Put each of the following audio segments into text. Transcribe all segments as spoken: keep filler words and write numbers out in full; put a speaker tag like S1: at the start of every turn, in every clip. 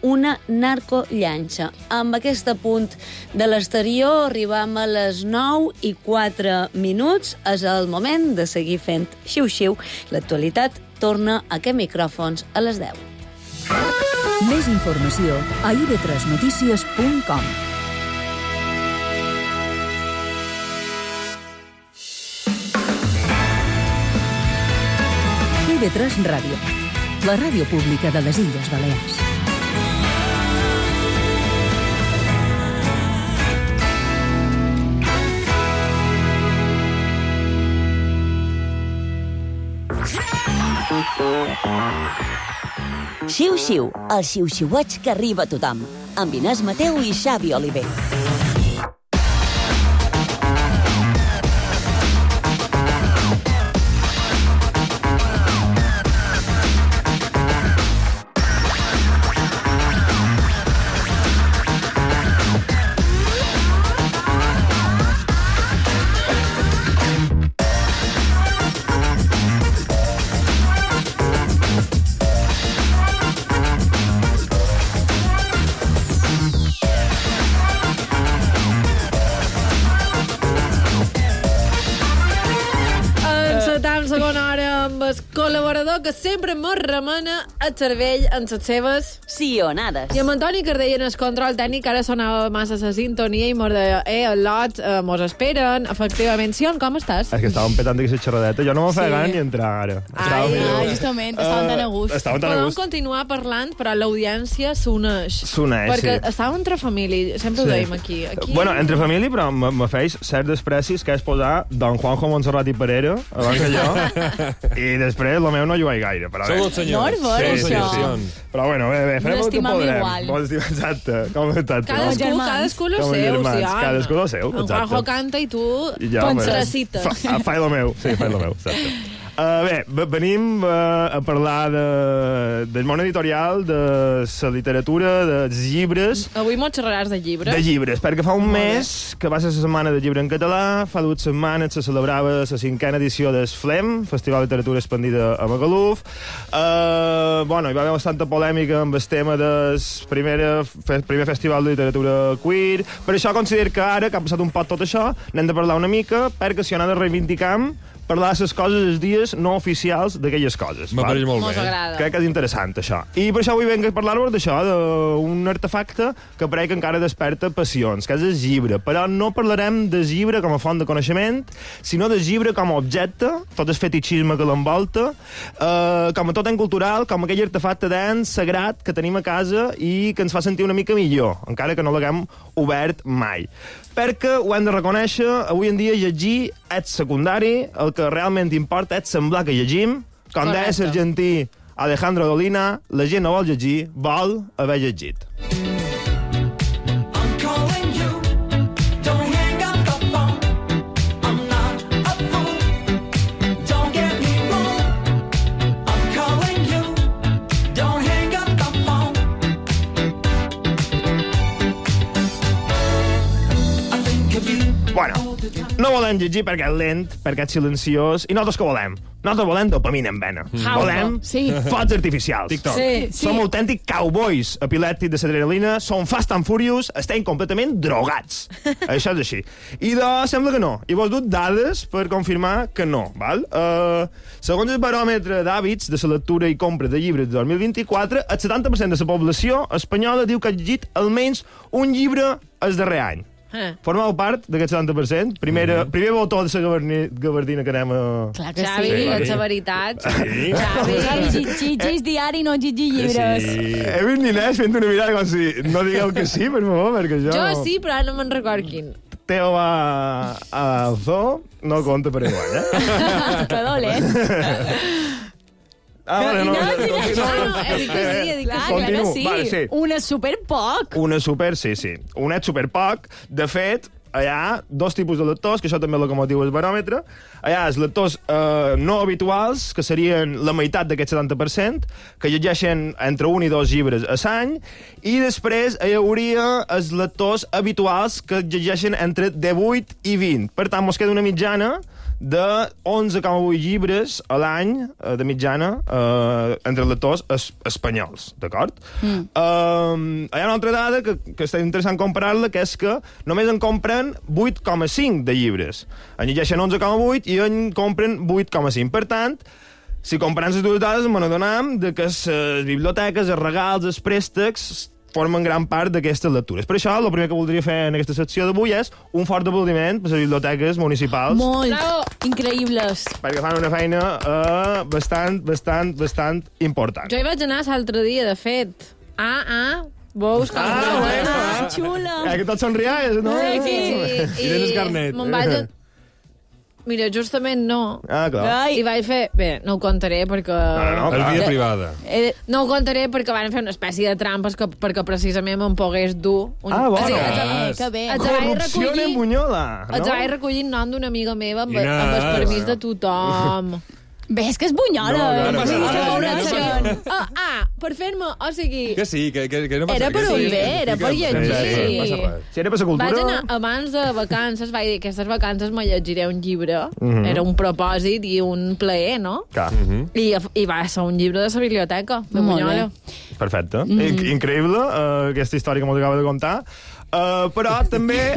S1: una narcollanxa. Amb aquest apunt de l'exterior arribam a les nou i quatre minuts. És el moment de seguir fent xiu-xiu. L'actualitat torna a aquests micròfons a les deu.
S2: Més informació a i ve tres notícies punt com. i ve tres Ràdio, la ràdio pública de les Illes Balears.
S3: Xiu-xiu, el xiu-xiueig que arriba a tothom, amb Inés Mateu i Xavi Oliver.
S4: Col·laborador que sempre mos remena el cervell en les seves
S3: sionades.
S4: I amb Antoni Cardell en el control tècnic ara sonava massa la sintonia i mos deia, eh, el lot, eh, mos esperen. Efectivament, Sion, com estàs?
S5: És que estàvem petant aquesta xerradeta. Jo no m'ho feia sí. gana ni entrar ara.
S4: Ai,
S6: ah, justament, estaven tan a gust.
S5: Uh, tan a
S4: Podem
S5: gust.
S4: continuar parlant, però l'audiència s'uneix.
S5: S'uneix,
S4: Perquè
S5: sí.
S4: estàvem entre família, sempre sí. ho dèiem aquí. aquí.
S5: Bueno, entre família, però me feis cert desprecis que és posar Don Juanjo Montserrat i Pereira abans que jo, i després el meu no hi vaig gaire. Però
S6: Sou els senyors. No, sí, sí, sí.
S5: Però bueno, bé, bé, farem el que podrem.
S6: Igual.
S5: Bon estimar, exacte. Com exacte.
S4: Cadascú,
S5: com
S4: cadascú lo
S5: com
S4: seu,
S5: germans,
S4: sí,
S5: cadascú lo seu,
S4: en
S5: exacte.
S4: Juanjo canta i tu
S5: ja,
S4: tens la cita.
S5: Fa, fa el meu, sí, fa el meu, exacte. Uh, bé, venim uh, a parlar de, del món editorial, de la literatura, dels llibres.
S4: Avui mos xerraràs de llibres.
S5: De llibres, perquè fa un
S4: Molt
S5: mes bé. que va ser la setmana de llibre en català, fa dues setmanes se celebrava la cinquena edició del FLEM, Festival de Literatura Expandida a Magaluf. Uh, bueno, hi va haver bastanta polèmica amb el tema del primer, fe, primer festival de literatura queer. Per això considero que ara, que ha passat un pot tot això, n'hem de parlar una mica, perquè si ho n'ha de reivindicar, parlar de les coses els dies no oficials d'aquelles coses.
S6: M'apareix molt
S4: Mos
S6: bé.
S4: agrada.
S5: Crec que és interessant, això. I per això avui venc a parlar-vos d'això, d'un artefacte que crec que encara desperta passions, que és el llibre. Però no parlarem del llibre com a font de coneixement, sinó del llibre com a objecte, tot el fetichisme que l'envolta, eh, com a tot en cultural, com aquell artefacte dens sagrat que tenim a casa i que ens fa sentir una mica millor, encara que no l'haguem obert mai. Perquè ho hem de reconèixer, avui en dia llegir és secundari, el que realment importa és semblar que llegim. Com deia l'argentí Alejandro Dolina, la gent no vol llegir, vol haver llegit. Bueno, no volem llegir perquè és lent, perquè és silenciós, i nosaltres què volem? Nosaltres volem dopamina en vena. Mm. Volem
S6: sí.
S5: fots artificials.
S6: TikTok.
S4: Sí,
S6: sí.
S5: Som autèntics cowboys epilèptics de l'adrenalina, som fast and furious, estem completament drogats. Això és així. I de, sembla que no. I vos dut dades per confirmar que no. Val? Uh, segons el baròmetre d'hàbits de la lectura i compra de llibres de dos mil vint-i-quatre, el setanta per cent de la població espanyola diu que ha llegit almenys un llibre el darrer any.
S4: Eh.
S5: Formeu part d'aquest setanta per cent. Primera, mm -hmm. Primer botó de la gabarni, gabardina que anem a...
S6: Clar que
S4: Xavi,
S6: sí.
S4: ets la veritat.
S5: Sí.
S6: Xavi, llegeix diari, no llegir llibres.
S5: Sí. He vist l'Inés fent una mirada com si no digueu que sí, per favor, perquè jo...
S4: Jo sí, però ara no me'n record quin.
S5: Teo va al zoo, no compta per igual, eh?
S6: Que dolent.
S5: Ah, vale, no,
S4: no,
S5: no,
S4: sí,
S5: no,
S4: no, no, he dit que sí, he dit que sí.
S6: Clar, clar que sí.
S5: Vale, sí.
S6: Una super poc.
S5: Una super, sí, sí. Una és super poc. De fet, hi ha dos tipus de lectors, que això també és el motiu del baròmetre. Hi ha els lectors eh, no habituals, que serien la meitat d'aquest setanta per cent, que llegeixen entre un i dos llibres a l'any, i després hi hauria els lectors habituals, que llegeixen entre divuit i vint. Per tant, mos queda una mitjana de onze coma vuit llibres a l'any, eh, de mitjana, eh, entre lectors es espanyols, d'acord? Mm. Eh, hi ha una altra dada que, que està interessant comparar-la, que és que només en compren vuit coma cinc de llibres. En llegeixen onze coma vuit i en compren vuit coma cinc. Per tant, si comparant les dues dades, me n'adonam de que les biblioteques, els regals, els préstecs formen gran part d'aquestes lectures. Per això, el primer que voldria fer en aquesta secció d'avui és un fort aplaudiment per les biblioteques municipals.
S6: Molt.
S4: Bravo.
S6: Increïbles.
S5: Perquè fan una feina uh, bastant, bastant, bastant important.
S4: Jo hi vaig anar l'altre dia, de fet. Ah, ah, veus com...
S5: Ah, bueno.
S6: Ah, xula.
S5: Eh, que tots somriais, no?
S4: Sí, sí.
S7: I tens el carnet.
S4: Me'n vaig... A... Mira, justament no.
S5: Ah, clar.
S6: Ai.
S4: I vaig fer... Bé, no ho contaré perquè...
S5: No, no, no.
S7: És vida
S6: Ja.
S7: privada.
S6: Eh,
S4: No ho contaré perquè van fer una espècie de trampes que, perquè precisament me'n pogués dur. Un...
S5: Ah, bona.
S4: O sigui,
S7: Ah,
S6: eh, que bé.
S4: Els vaig
S5: Corrupció
S4: recollir-
S5: en Bunyola,
S4: Els
S5: no?
S4: vaig recollir en nom d'una amiga meva amb,
S7: Quina-
S4: amb el permís de tothom.
S6: Ves que és bunyola.
S5: No, no,
S7: no passa
S6: Sí,
S7: res,
S6: pobre
S7: no
S6: senyor.
S4: Ah, ah, per fer-me... O sigui...
S7: Que sí, que, que, que no passa
S4: Era per
S7: que sí,
S4: oir bé,
S7: que
S4: era per
S7: fica-
S4: llegir.
S7: Sí, sí, no passa res.
S5: Si era per la cultura...
S4: Vaig anar abans de vacances, vaig dir que aquestes vacances me llegiré un llibre.
S5: Mhm.
S4: Era un propòsit i un plaer, no?
S5: Clar.
S4: I, I va ser un llibre de la biblioteca, de
S6: Molt
S4: Bunyola.
S5: Perfecte. Mm -hmm. Increïble, uh, aquesta història que m'ho acaba de contar. Uh, però també...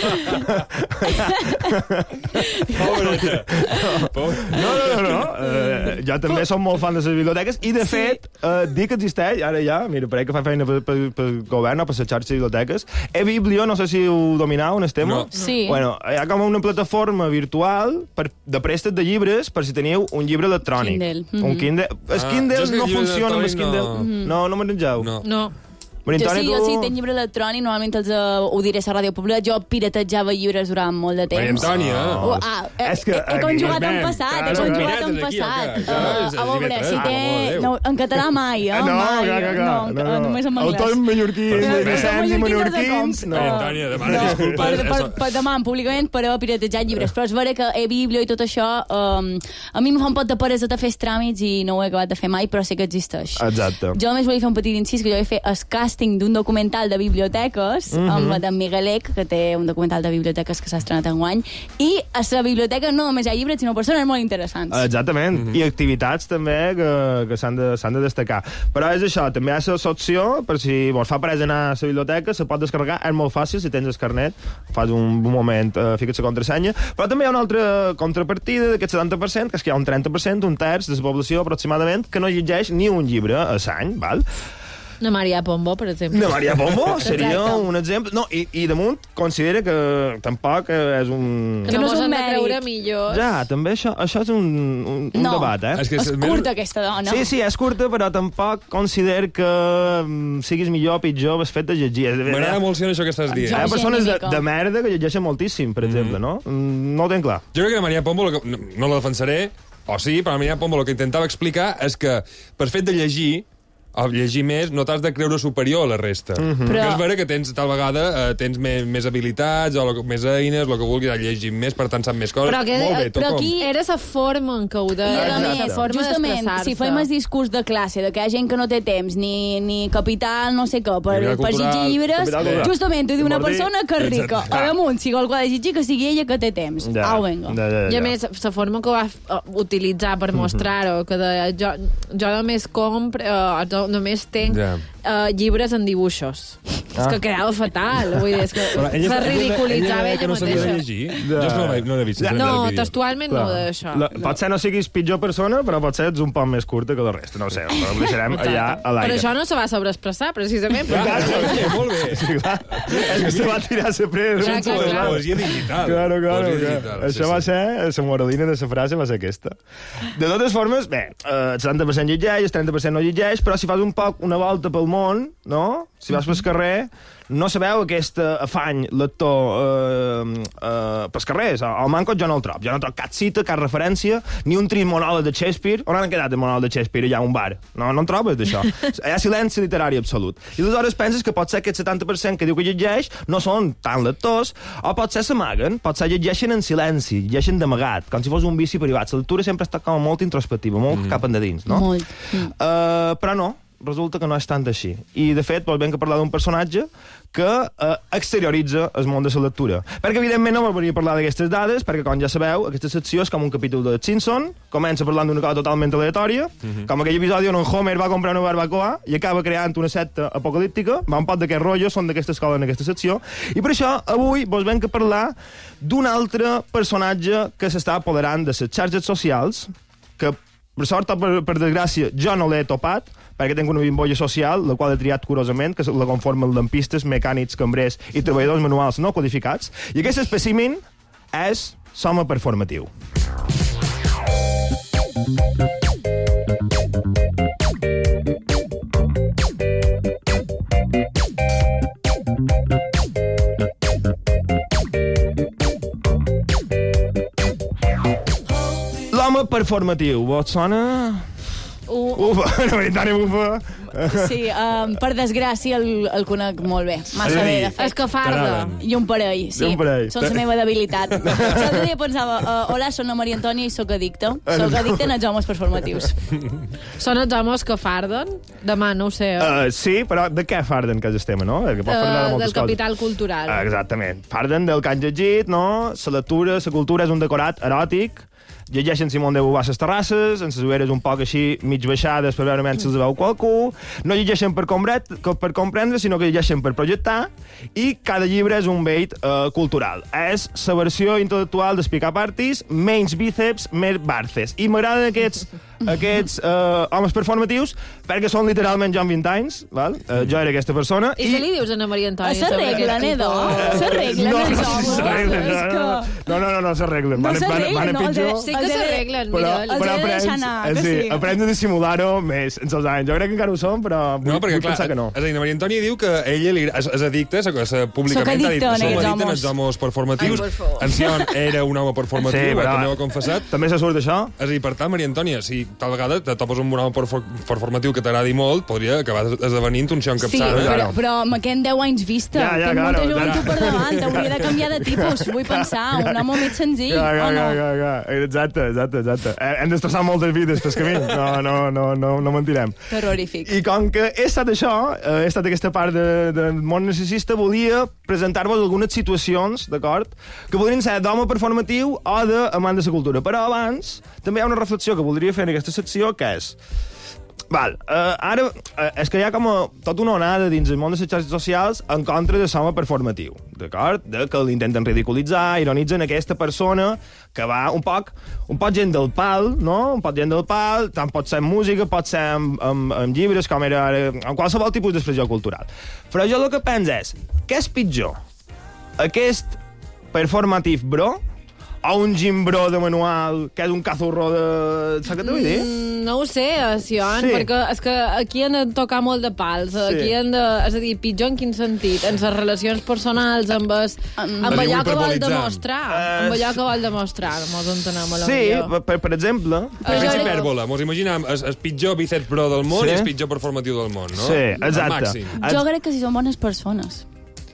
S7: Pobreta. Pobre.
S5: No, no, no, no. Uh, jo també som molt fan de les biblioteques i, de fet, uh, dic que existeix, ara ja, mira, pareix que fa feina pel, pel, pel govern o per les xarxes de biblioteques. E-Biblio, no sé si ho dominau, on estem?
S7: No.
S6: Sí.
S5: Bueno, hi ha com una plataforma virtual per, de préstec de llibres per si teniu un llibre electrònic.
S6: Kindle.
S5: Un
S6: Mhm.
S5: Kindle. El
S7: Ah,
S5: Kindle
S7: jo és que
S5: no
S7: el llibre
S5: funciona amb el
S7: electrònic
S5: Kindle.
S7: no.
S5: No, no m'enrengeu.
S7: No.
S4: No.
S6: Jo
S5: Marintoni,
S6: sí, jo
S5: tu-
S6: sí, tenc llibre electrònic, normalment els, uh, ho diré a la ràdio pública, jo piratejava llibres durant molt de
S7: Maria
S6: temps.
S7: Antònia.
S6: Oh, ah, eh,
S5: És que
S6: he, he conjugat
S5: aquí-
S6: en passat, he
S5: Claro,
S6: conjugat
S7: claro.
S6: en
S7: Pirates aquí,
S6: passat.
S7: o què?
S6: Uh,
S7: Això és
S6: a veure,
S7: llibre,
S6: si
S7: ah,
S6: té...
S7: per Déu.
S6: No, en català mai, eh?
S5: Ah, no,
S6: mai.
S5: clar, clar, clar.
S6: No, en-
S5: No, no.
S6: només en anglès.
S5: Autors mallorquins,
S6: No,
S5: de Vicenç i
S6: mallorquins els
S5: menorquins.
S6: de
S5: No.
S6: com.
S7: Antònia, demana
S6: No,
S7: disculpes.
S6: per, per,
S7: Eso-
S6: per demà, públicament, per haver piratejat llibres. Però és vera que e-biblio i tot això, um, a mi em fa un pot de peresa de fer els tràmits i no ho he acabat de fer mai, però sé que existeix.
S5: Exacte.
S6: Jo només volia fer un petit incís, que jo vaig fer el càsting d'un documental de biblioteques,
S5: Mhm.
S6: amb d'en Miguel Eck, que té un documental de biblioteques que s'ha estrenat enguany, i a la biblioteca no només hi ha llibres, sinó persones molt interessants.
S5: Exactament,
S7: Mhm.
S5: i activitats també que, que s'han de, s'han de destacar. Però és això, també hi ha l'opció, per si vols fa parès anar a la biblioteca, se pot descarregar, és molt fàcil, si tens el carnet, fas un, un moment, eh, fiques la contrasenya, però també hi ha una altra contrapartida d'aquest setanta per cent, que és que hi ha un trenta per cent, un terç de la població aproximadament, que no llegeix ni un llibre a l'any, val?
S4: Na Maria Pombo, per exemple.
S5: De Maria Pombo seria
S6: Exacte.
S5: un exemple. No, i, i damunt considera que tampoc eh, és un...
S4: Que
S6: Que
S4: no,
S6: no és
S4: mos
S6: un
S4: han de
S6: mèrit.
S4: creure millors.
S5: Ja, també això, això és un, un, un
S6: No.
S5: debat, eh?
S7: És que
S6: És
S7: més-
S6: curta, aquesta dona.
S5: Sí, sí, és curta, però tampoc considero que mm, siguis millor o pitjor el fet de llegir.
S7: M'agrada molt ser això que estàs dient.
S5: Hi ha
S6: Jo-
S5: persones de,
S6: Genèmica.
S5: de merda que llegeixen moltíssim, per exemple, no? Mm, No ho tenc clar.
S7: Jo crec que la Maria Pombo, lo que, no, no la defensaré, o sí, però la Maria Pombo el que intentava explicar és que per fet de llegir, o llegir més, no t'has de creure superior a la resta. Mm -hmm.
S6: Però-
S7: Perquè és vera que tens, tal vegada, eh, tens més, més habilitats, o lo, més eines, el que vulguis, llegir més, per tant, saps més coses.
S4: Però, que,
S7: Molt bé, tot
S4: però
S7: com.
S4: aquí era la forma en què ho de...
S6: I a
S5: Exacte.
S6: més,
S4: la forma
S6: justament,
S4: d'expressar-se.
S6: si fem el discurs de classe, de que hi ha gent que no té temps, ni, ni capital, no sé què, per,
S7: Capital
S6: per
S7: cultural,
S6: llegir llibres,
S5: capital cultural.
S6: justament ho diu una
S5: Vol dir-
S6: persona que és rica.
S7: Exacte.
S6: A damunt, si algú ha de llegir, que sigui ella que té temps.
S5: Ja,
S6: Au, venga.
S5: ja, ja,
S4: I
S5: ja.
S4: a més, la forma que va eh, utilitzar per mostrar-ho, que de, jo, jo només compro, eh, no- només tenc
S7: Ja.
S4: eh, llibres en dibuixos. Ah. És que quedava fatal. Vull dir, és que
S7: Però ella-
S4: se
S7: ella-
S4: ridiculitzava
S7: ella
S4: ella,
S7: que no sabia
S4: mateixa.
S7: llegir. Jo és que no l'he no l'he vist.
S5: Ja.
S7: sincerament,
S4: No,
S7: el vídeo.
S4: textualment no, d'això.
S5: La, potser no siguis pitjor persona, però potser ets un poc més curta que la resta. No ho sé, però ho deixarem allà a l'aire.
S4: Però això no se va sobreexpressar, precisament.
S7: Clar,
S4: Però...
S7: molt bé, molt bé.
S5: Sí, clar. És que se va tirar a presa.
S4: Clar, clar, clar.
S7: Poesia digital.
S5: Claro, claro.
S7: Poesia
S5: claro.
S7: digital,
S5: Això
S7: sí,
S5: va
S7: sí.
S5: ser, la moralina de la frase va ser aquesta. De totes formes, bé, eh, el setanta per cent llegeix, el trenta per cent no llegeix, però si fas un poc una volta pel món, no? Si vas pel carrer, no sabeu aquest afany lector eh, eh, pels carrers. Al Manco jo no el trob. Jo no trob cap cita, cap referència, ni un trist monòleg de Shakespeare. On han quedat el monòleg de Shakespeare allà a un bar? No, no en trobes, d'això. Hi ha silenci literari absolut. I aleshores penses que pot ser que el setanta per cent que diu que llegeix no són tan lectors, o potser s'amaguen, potser llegeixen en silenci, llegeixen d'amagat, com si fos un vici privat. La lectura sempre està com molt introspectiva, molt mm. cap endins, no?
S6: Molt.
S5: Uh, però no, resulta que no és tant així. I, de fet, doncs, vam que parlar d'un personatge que eh, exterioritza el món de la lectura. Perquè, evidentment, no m'hauria parlar d'aquestes dades, perquè, com ja sabeu, aquesta secció és com un capítol de Simpson, comença parlant d'una cosa totalment aleatòria, mm-hmm. com aquell episodi on en Homer va comprar una barbacoa i acaba creant una secta apocalíptica, va un pot d'aquest rotllo, són d'aquesta escola en aquesta secció, i per això, avui, vos vam que parlar d'un altre personatge que s'està apoderant de les xarxes socials, que, per sort o per, per desgràcia, jo no l'he topat, perquè tinc una bimbolla social, la qual he triat curosament, que la conformen lampistes, mecànics, cambrers i treballadors manuals no codificats, i aquest espècimen és l'home performatiu. L'home performatiu, vos sona?
S6: Uh,
S5: Ufa, no veritat, ufa.
S6: sí, um, per desgràcia el, el conec molt bé. Massa
S5: Sí.
S6: bé, de fet.
S4: Escafarda.
S6: I un parell, sí.
S5: I un parell.
S6: Són la meva debilitat. L'altre dia pensava, uh, hola, soc la Maria Antònia i sóc addicta. Sóc addicta en els homes performatius.
S4: Són els homes que farden? Demà, no ho sé.
S5: Uh, sí, però de què farden, que és el tema, no? Que pot parlar de
S4: Uh,
S5: moltes
S4: del capital
S5: coses.
S4: cultural.
S5: Uh, exactament. Farden del que han llegit, no? La lectura, la cultura és un decorat eròtic, llegeixen Simón de Beauvoir a les terrasses, en les ulleres un poc així mig baixades per veure si els veu qualcú, no llegeixen per, compret, per comprendre, sinó que llegeixen per projectar, i cada llibre és un bait uh, cultural. És la versió intel·lectual d'Explicar Parties, menys bíceps, més barces. I m'agraden aquests, aquests uh, homes performatius perquè són literalment jo amb vint anys, val? Uh, jo era aquesta persona.
S4: I, I què li dius a Ana Maria Antònia?
S6: S'arreglen, eh, doncs? S'arreglen
S5: no,
S6: els
S5: no,
S6: homes.
S5: s'arreglen,
S6: És
S5: no,
S6: que-
S5: no, no, no, no s'arreglen.
S6: No
S5: Van, van,
S6: s'arreglen,
S5: van a
S6: no,
S5: pitjor.
S4: Sí que
S6: Els he de-
S4: s'arreglen,
S5: Però,
S4: mira.
S6: Els
S5: però
S6: he de
S5: aprens,
S6: deixar anar,
S5: eh,
S6: que
S5: sí,
S6: sí.
S5: aprens a dissimular-ho més en els anys. Jo crec que encara ho som, però vull,
S7: No, perquè,
S5: vull
S7: clar,
S5: pensar que no.
S7: és a dir, la Maria Antònia diu que ella li, és, és addicta, és, és, públicament
S6: Soc
S7: ha dit,
S6: addicta en
S7: som
S6: aquests
S7: addictes en
S6: homes.
S7: els homes performatius.
S6: Ai, por favor.
S7: En Sion era un home performatiu,
S5: Sí,
S7: sí,
S5: però-
S7: també ho ha confessat.
S5: També se surt això?
S7: És a dir, per tant, Maria Antònia, si tal vegada te topes un home perfor performatiu que t'agradi molt, podria acabar esdevenint un Sion
S6: Sí,
S7: Capçada.
S6: però, però me queden deu anys vista.
S5: Ja, ja,
S6: Tinc
S5: claro,
S6: molta
S5: ja.
S6: joventut per davant. Hauria de canviar de tipus. Vull pensar, un home més senzill,
S5: Ja, ja,
S6: o no?
S5: ja, ja, ja. Exacte, exacte, exacte. Eh, Hem destrossat moltes vides pel camí. No, no, no, no, no mentirem.
S6: Terrorífic.
S5: I com que he estat això, eh, he estat aquesta part de, del món narcisista, volia presentar-vos algunes situacions, d'acord, que podrien ser d'home performatiu o d'amant de la cultura. Però abans, també hi ha una reflexió que voldria fer en aquesta secció, que és... Val, uh, ara uh, és que hi ha com a, tota una onada dins el món de les xarxes socials en contra de l'home performatiu, d'acord? De que l'intenten ridiculitzar, ironitzen aquesta persona que va un poc, un poc gent del pal, no? Un poc gent del pal, tant pot ser en música, pot ser en, en, en llibres, com era ara, en qualsevol tipus d'expressió cultural. Però jo el que penso és, què és pitjor? Aquest performative bro o un gimbro de manual que és un cazurro de... Saps què t'ho vull dir?
S4: Mm, no ho sé, Sion,
S5: Sí.
S4: perquè és que aquí han de tocar molt de pals.
S5: Sí.
S4: Aquí han de... És a dir, pitjor en quin sentit? En les relacions personals, amb, es, amb
S7: Allò
S4: allò que vol
S7: hiperbolitzant.
S4: demostrar.
S5: Eh,
S4: Amb allò que vol demostrar. Mos entenem a la
S5: Sí,
S4: millor.
S5: per, per exemple...
S4: Però
S7: És
S4: jo-
S7: hipèrbola. Mos imaginem el, el pitjor bíceps pro del món
S5: Sí.
S7: i el pitjor performatiu del món, no?
S5: Sí,
S7: Al
S5: exacte.
S7: màxim.
S6: Jo crec que si són bones persones.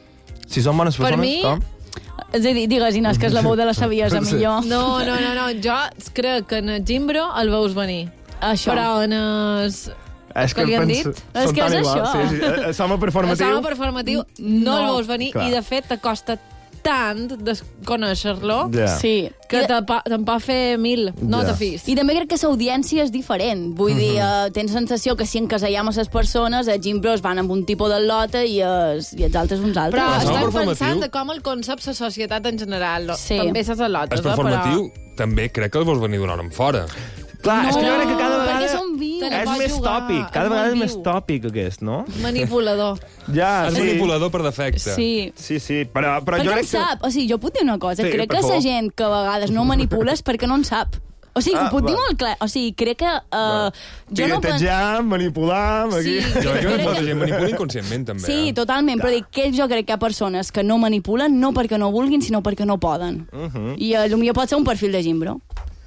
S5: Si són bones
S4: Per
S5: persones,
S4: mi-
S5: com?
S6: És a dir, digues, Inés, que és la veu de la saviesa,
S5: Sí.
S6: millor.
S4: No, no, no, no. Jo crec que en el Gimbro el veus venir.
S6: Això.
S4: Però en el...
S5: És
S4: que li han
S5: penso-
S4: dit?
S5: són
S6: És que
S5: tan
S6: és
S5: iguals,
S6: això.
S5: Sí, sí. Eh, eh, Home performatiu...
S4: El home performatiu no,
S6: No.
S4: el veus venir
S5: Clar.
S4: i, de fet, t'acosta tant desconèixer-lo
S5: Ja.
S6: Sí.
S4: que
S6: I,
S4: te pa- te'n pot fer mil. No
S5: Ja.
S4: te fis.
S6: I també crec que l'audiència és diferent. Vull dir, uh, tens sensació que si encasellem a les persones, els gimbros van amb un tipus de lota i els, i els altres uns altres.
S4: Però
S7: el
S4: estem
S7: performatiu-
S4: pensant de com el concep la societat en general. No?
S6: Sí.
S4: També ses al·lotes,
S7: El performatiu també crec que el vols venir d'un hora en fora.
S5: Clar, és que jo crec que cada
S6: perquè
S5: vegada...
S6: són vius.
S4: Te la
S5: És
S4: pots
S5: més
S4: jugar,
S5: tòpic, cada
S4: és
S5: vegada és
S4: molt
S5: més
S4: viu.
S5: tòpic aquest, no?
S4: però manipulador.
S5: Ja,
S7: És
S5: sí.
S7: manipulador per defecte.
S6: Sí.
S5: Sí, sí, però, però jo
S6: Perquè
S5: crec
S6: en sap. O sigui, jo puc dir una cosa.
S5: Sí,
S6: crec
S5: per
S6: que la
S5: favor.
S6: gent que a vegades no manipula és perquè no en sap. O sigui,
S5: Ah,
S6: ho puc dir
S5: va.
S6: molt clar. O sigui, crec que... Uh, jo no pen-
S5: Piratejar, manipular... Aquí.
S6: Sí.
S7: Jo crec que
S6: Crec
S7: molta
S6: que-
S7: gent manipula inconscientment, també.
S6: Sí,
S7: eh?
S6: totalment, però dic que jo crec que hi ha persones que no manipulen no perquè no vulguin, sinó perquè no poden. Uh -huh. I uh, potser pot ser un perfil de gimbro.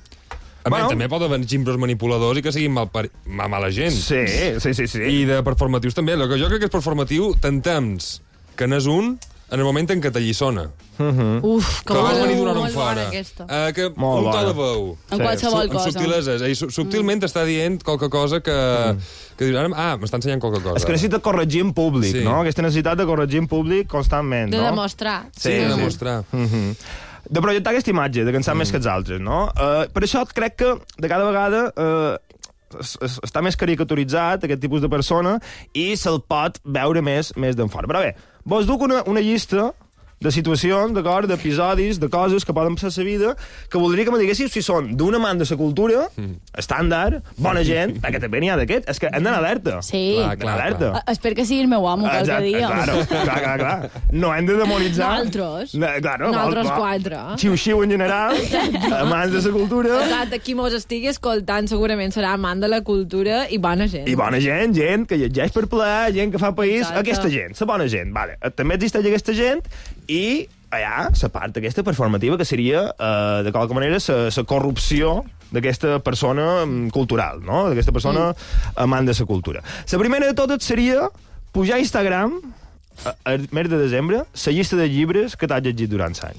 S7: A
S5: Bueno.
S7: bueno. també pot haver gimbros manipuladors i que siguin mal, per... mal mala gent.
S5: Sí, sí, sí, sí.
S7: I de performatius també. El que jo crec que és performatiu, tant temps que n'és un, en el moment en què t'alliçona.
S5: Mm-hmm.
S4: Uf, que
S7: Que vols venir d'una hora
S4: molt
S7: en fora.
S4: bona aquesta.
S7: Uh, que
S5: Molt
S7: un to
S5: bona.
S7: de veu.
S6: En
S5: Sí.
S6: qualsevol
S7: Amb
S6: cosa.
S7: subtileses. I su subtilment t'està dient qualque cosa que, que dius, ara, ah, m'està ensenyant qualque cosa.
S5: És que necessita corregir en públic,
S7: Sí.
S5: no? Aquesta necessitat de corregir en públic constantment,
S4: De
S5: no?
S4: demostrar.
S7: Sí, sí, de demostrar.
S5: Mm-hmm. De projectar aquesta imatge, de que en sap mm. més que els altres, no? Uh, per això crec que de cada vegada uh, es, es, està més caricaturitzat aquest tipus de persona i se'l pot veure més més d'en fora. Però bé, vos duc una, una llista de situacions, d'acord, d'episodis, de coses que poden passar a la vida, que voldria que me diguéssiu si són d'un amant de la cultura, mm. estàndard, bona gent, perquè també n'hi ha d'aquest, és que hem d'anar alerta.
S6: Sí.
S7: Clar, clar,
S5: alerta.
S6: A- Espero que sigui el meu amo qualque
S5: Exacte,
S6: dia.
S5: claro, clar, clar, clar. No hem de demonitzar...
S6: Nosaltres.
S5: No, claro,
S4: Nosaltres
S5: val-
S4: quatre.
S5: Xiu-xiu en general, amants de la cultura...
S4: Exacte, qui mos estigui escoltant segurament serà amant de la cultura i bona gent.
S5: I bona gent, gent que llegeix per plaer, gent que fa país,
S4: Exacte.
S5: aquesta gent, la bona gent. Vale. També existeix aquesta gent i allà la part aquesta performativa que seria, eh, de qualque manera, la corrupció d'aquesta persona mm, cultural, no? D'aquesta persona mm. amant de la cultura. La primera de totes seria pujar a Instagram, a- al mes de desembre, la llista de llibres que t'has llegit durant l'any.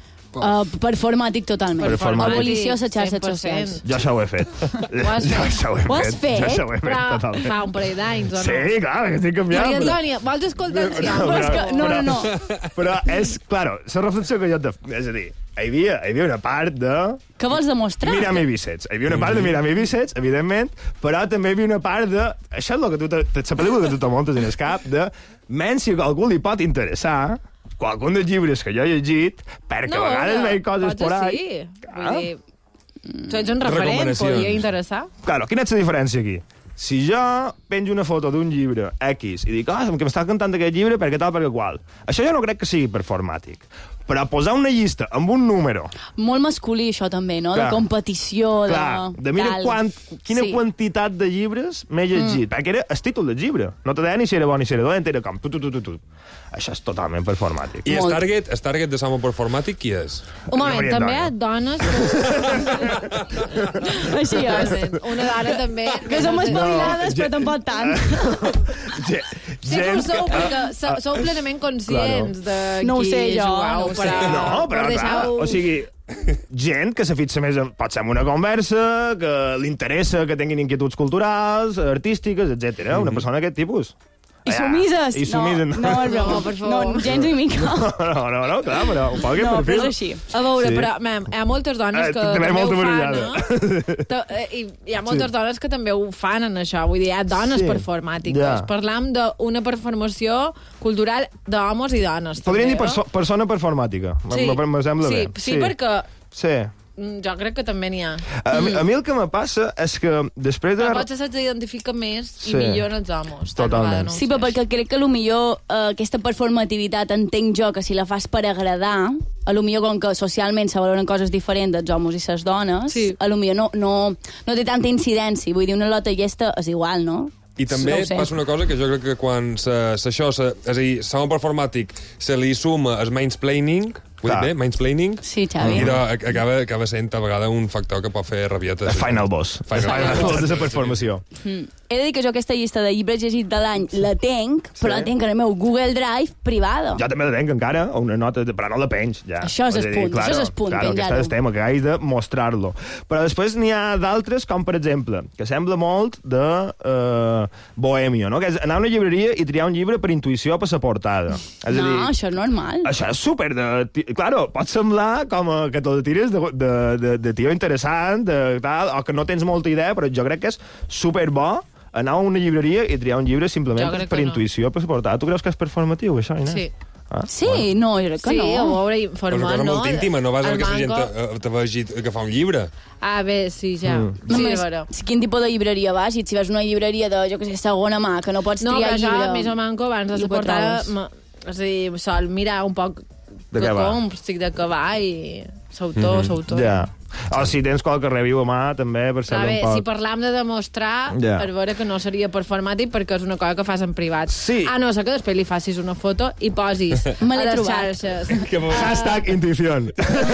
S6: Uh, performàtic totalment.
S5: Performàtic.
S6: Abolició a les xarxes
S4: cent per cent.
S6: socials.
S5: Ja això ho he fet.
S4: Ho has
S5: Ja
S4: fet?
S5: això ho he
S6: Ho has fet?
S5: Ja això ho he fet,
S4: Però
S5: totalment.
S4: fa un parell d'anys, o no?
S5: Sí, clar, que estic canviant.
S4: Maria
S5: però-
S4: Antònia, vols escoltar
S5: No,
S4: ancià?
S5: no,
S6: és que- no, no, no.
S5: Però és, claro, la reflexió que jo... Te... És a dir, hi havia, hi havia una part de...
S6: Què vols demostrar?
S5: Mirar-me bíceps. Hi havia una part de mirar-me bíceps, evidentment, però també hi havia una part de... Això és el que tu te, te, la pel·lícula que tu te muntes en el cap, de menys si a algú li pot interessar qualcun dels llibres que jo he llegit, perquè a vegades veig coses
S4: pots
S5: por ahí.
S4: Sí. Vull dir, tu ets un referent,
S7: Recomanacions.
S4: podria interessar.
S5: Claro, quina és la diferència aquí? Si jo penjo una foto d'un llibre X i dic, ah, oh, que m'està cantant aquest llibre, perquè tal, perquè qual. Això jo no crec que sigui performàtic. Però posar una llista amb un número...
S6: Molt masculí, això també, no?
S5: Clar.
S6: De competició, de...
S5: Clar, de mira
S6: tal.
S5: quant, quina
S6: Sí.
S5: sí. quantitat de llibres m'he llegit. Mm. Perquè era el títol del llibre. No te deia ni si era bo ni si era dolent, era com tu, tu, tu, tu, tu. Això és totalment performàtic.
S7: I el
S6: Molt.
S7: target, el target de Samo Performàtic, qui és?
S4: Un moment,
S5: Maria
S4: també
S5: Antònia.
S4: dones...
S6: Així és.
S4: Una dona també...
S6: Que som espavilades,
S5: No,
S6: però
S5: ge-
S6: tampoc tant.
S5: Ge-
S4: Sí que ho sou, perquè sou, sou plenament conscients de
S6: No ho
S4: qui
S6: sé jo,
S4: jugueu,
S6: no ho sé.
S4: però,
S5: No, però
S4: però
S5: clar,
S4: deixeu...
S5: o sigui, gent que se fixa més en, pot ser en una conversa, que li interessa que tinguin inquietuds culturals, artístiques, etcètera. Una persona d'aquest tipus.
S6: I
S5: Allà.
S6: sumises.
S5: I sumises.
S6: No, no, no,
S4: No, per favor.
S6: no, gens ni mica.
S5: No, no, no, clar, però un poc
S6: No,
S5: perfil.
S6: però és així.
S4: A veure,
S5: Sí.
S4: però mem, hi ha moltes dones
S5: Eh,
S4: que
S5: també
S4: també
S5: molta
S4: ho fan,
S5: barallada.
S4: eh? Ta- eh, I hi ha moltes
S5: Sí.
S4: dones que també ho fan en això. Vull dir, hi ha dones
S5: Sí.
S4: performàtiques.
S5: Ja.
S4: Parlam d'una performació cultural d'homes i dones.
S5: Podríem dir
S4: també,
S5: perso persona performàtica.
S4: Sí.
S5: Me, me sembla
S4: sí,
S5: bé.
S4: sí, perquè
S5: Sí.
S4: mm, jo crec que també n'hi ha.
S5: A, mi- a mi el que me passa és que després de...
S4: Però potser se'ls identifica més
S5: Sí.
S4: i millor en els homes. Tal
S5: Totalment.
S4: vegada, no ho
S6: Sí,
S4: sé.
S6: però perquè crec que potser eh, aquesta performativitat entenc jo que si la fas per agradar, a lo millor com que socialment se valoren coses diferents dels homes i les dones,
S4: Sí.
S6: a lo millor no, no, no té tanta incidència. Vull dir, una lota llesta és igual, no?
S7: I també
S6: No ho sé.
S7: passa una cosa que jo crec que quan se, se, això, se, és a dir, Samo Performàtic se li suma el mansplaining, ho he dit
S5: Clar.
S7: bé? Mansplaining?
S6: Sí, Xavi.
S7: I de, acaba, acaba sent a vegada un factor que pot fer rabietes.
S5: Final boss.
S7: Final
S5: Final
S7: boss.
S5: boss de la performació.
S6: Mm. He de dir que jo aquesta llista de llibres llegits de l'any la tenc, però
S5: Sí.
S6: la tenc en el meu Google Drive privada.
S5: Jo també la tenc encara, a una nota, de, però no la penys, ja.
S6: Això és
S5: És a
S6: el
S5: dir,
S6: punt, això és el punt,
S5: Claro,
S6: penjar-ho.
S5: aquest és el tema, que haig de mostrar-lo. Però després n'hi ha d'altres, com per exemple, que sembla molt de uh, bohemio, no? Que és anar a una llibreria i triar un llibre per intuïció per la portada. És a
S6: No,
S5: dir,
S6: això és normal.
S5: això és súper de... ti- Claro, pot semblar com a que te la tires de, de, de, de tio interessant, de tal, o que no tens molta idea, però jo crec que és super bo anar a una llibreria i triar un llibre simplement
S4: Jo crec
S5: per
S4: que no.
S5: intuïció, per la portada. Tu creus que és performatiu, això, Inés?
S4: Sí.
S5: Ah,
S6: Sí, no, jo crec que
S4: Sí,
S6: no.
S4: a veure,
S7: Però és
S4: informar,
S7: una cosa
S4: no?
S7: molt íntima, no vas a
S4: El
S7: que la gent
S4: manco-
S7: te, te vegi agafar un llibre.
S4: Ah, bé, sí, ja.
S5: Mm.
S4: Sí,
S6: Només,
S4: a veure.
S6: si quin tipus de llibreria vas, i si vas a una llibreria de, jo què sé, segona mà, que no pots
S4: No,
S6: triar
S4: que això,
S6: llibre...
S4: més o manco, abans de
S6: i
S4: la
S6: ho
S4: portada,
S6: trobes.
S4: ma- és a dir, sol mirar un poc
S5: De què va?
S4: com, estic de què va, i s'autor,
S7: Mhm.
S4: s'autor.
S5: Ja. O si tens qualque review a mà, també, per
S4: A
S5: saber
S4: veure,
S5: un poc.
S4: si parlam de demostrar,
S5: Ja.
S4: yeah. és veure que no seria performàtic perquè és una cosa que fas en privat.
S5: Sí.
S4: A no ser que després li facis una foto i posis
S6: Me l'he
S4: a les
S6: trobat.
S4: xarxes.
S7: Que bo.
S5: Hashtag intuición.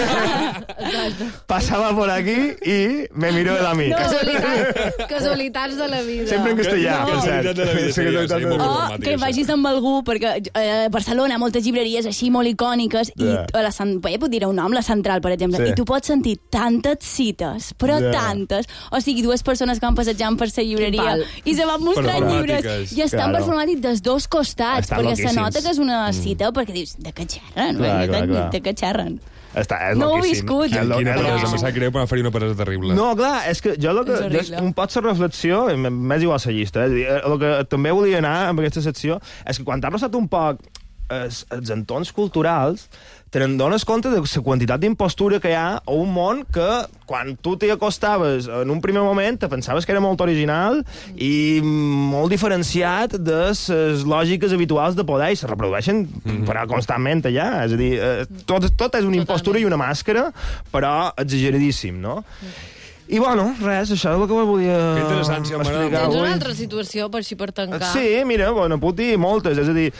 S5: Pasaba por aquí y me miró el amic.
S4: Casualitat, casualitats de la vida.
S5: Sempre en castellà,
S7: No.
S5: per cert.
S7: Casualitat de la vida,
S5: Sí,
S7: seria-
S5: casualitat
S7: seria
S5: de la
S7: molt
S5: vida.
S6: O
S7: informàtic,
S6: que
S7: això.
S6: vagis amb algú, perquè eh, a Barcelona moltes llibreries així molt icòniques, i
S5: Ja.
S6: a la, cen- ja puc dir un nom, la Central, per exemple,
S5: Sí.
S6: i tu pots sentir tantes cites, però
S5: Ja.
S6: tantes. O sigui, dues persones que van passejant per la llibreria
S4: Val.
S6: i se van mostrant
S7: Performàtiques.
S6: llibres i estan
S5: Claro.
S6: performàtics dels dos costats,
S5: Estan
S6: perquè
S5: loquíssims.
S6: se nota que és una cita, perquè dius, de què xerren?
S5: Clar,
S6: de,
S5: clar, clar.
S6: de què xerren?
S5: Està, és
S6: No ho he
S5: loquíssim.
S6: viscut.
S5: És lo-
S7: Quina
S5: és
S7: peresa,
S5: loquíssim.
S7: em sap greu, però em faria una peresa terrible.
S5: No, clar, és que jo, lo que,
S6: És
S5: jo
S6: horrible.
S5: un pot ser reflexió, i m'és igual la llista, eh? És a dir, el que també volia anar amb aquesta secció és que quan t'has passat un poc els, els entorns culturals, te'n dones compte de la quantitat d'impostura que hi ha a un món que, quan tu t'hi acostaves en un primer moment, te pensaves que era molt original i molt diferenciat de les lògiques habituals de poder, i se reprodueixen mm-hmm. però constantment allà. És a dir, eh, tot, tot és una impostura i una màscara, però exageradíssim, no? I, bueno, res, això és el que volia
S7: Que interessant, sí, m'agrada
S5: explicar
S4: Tens
S5: avui.
S4: una altra situació per així per tancar?
S5: Sí, mira, bueno, puc dir moltes, és a dir...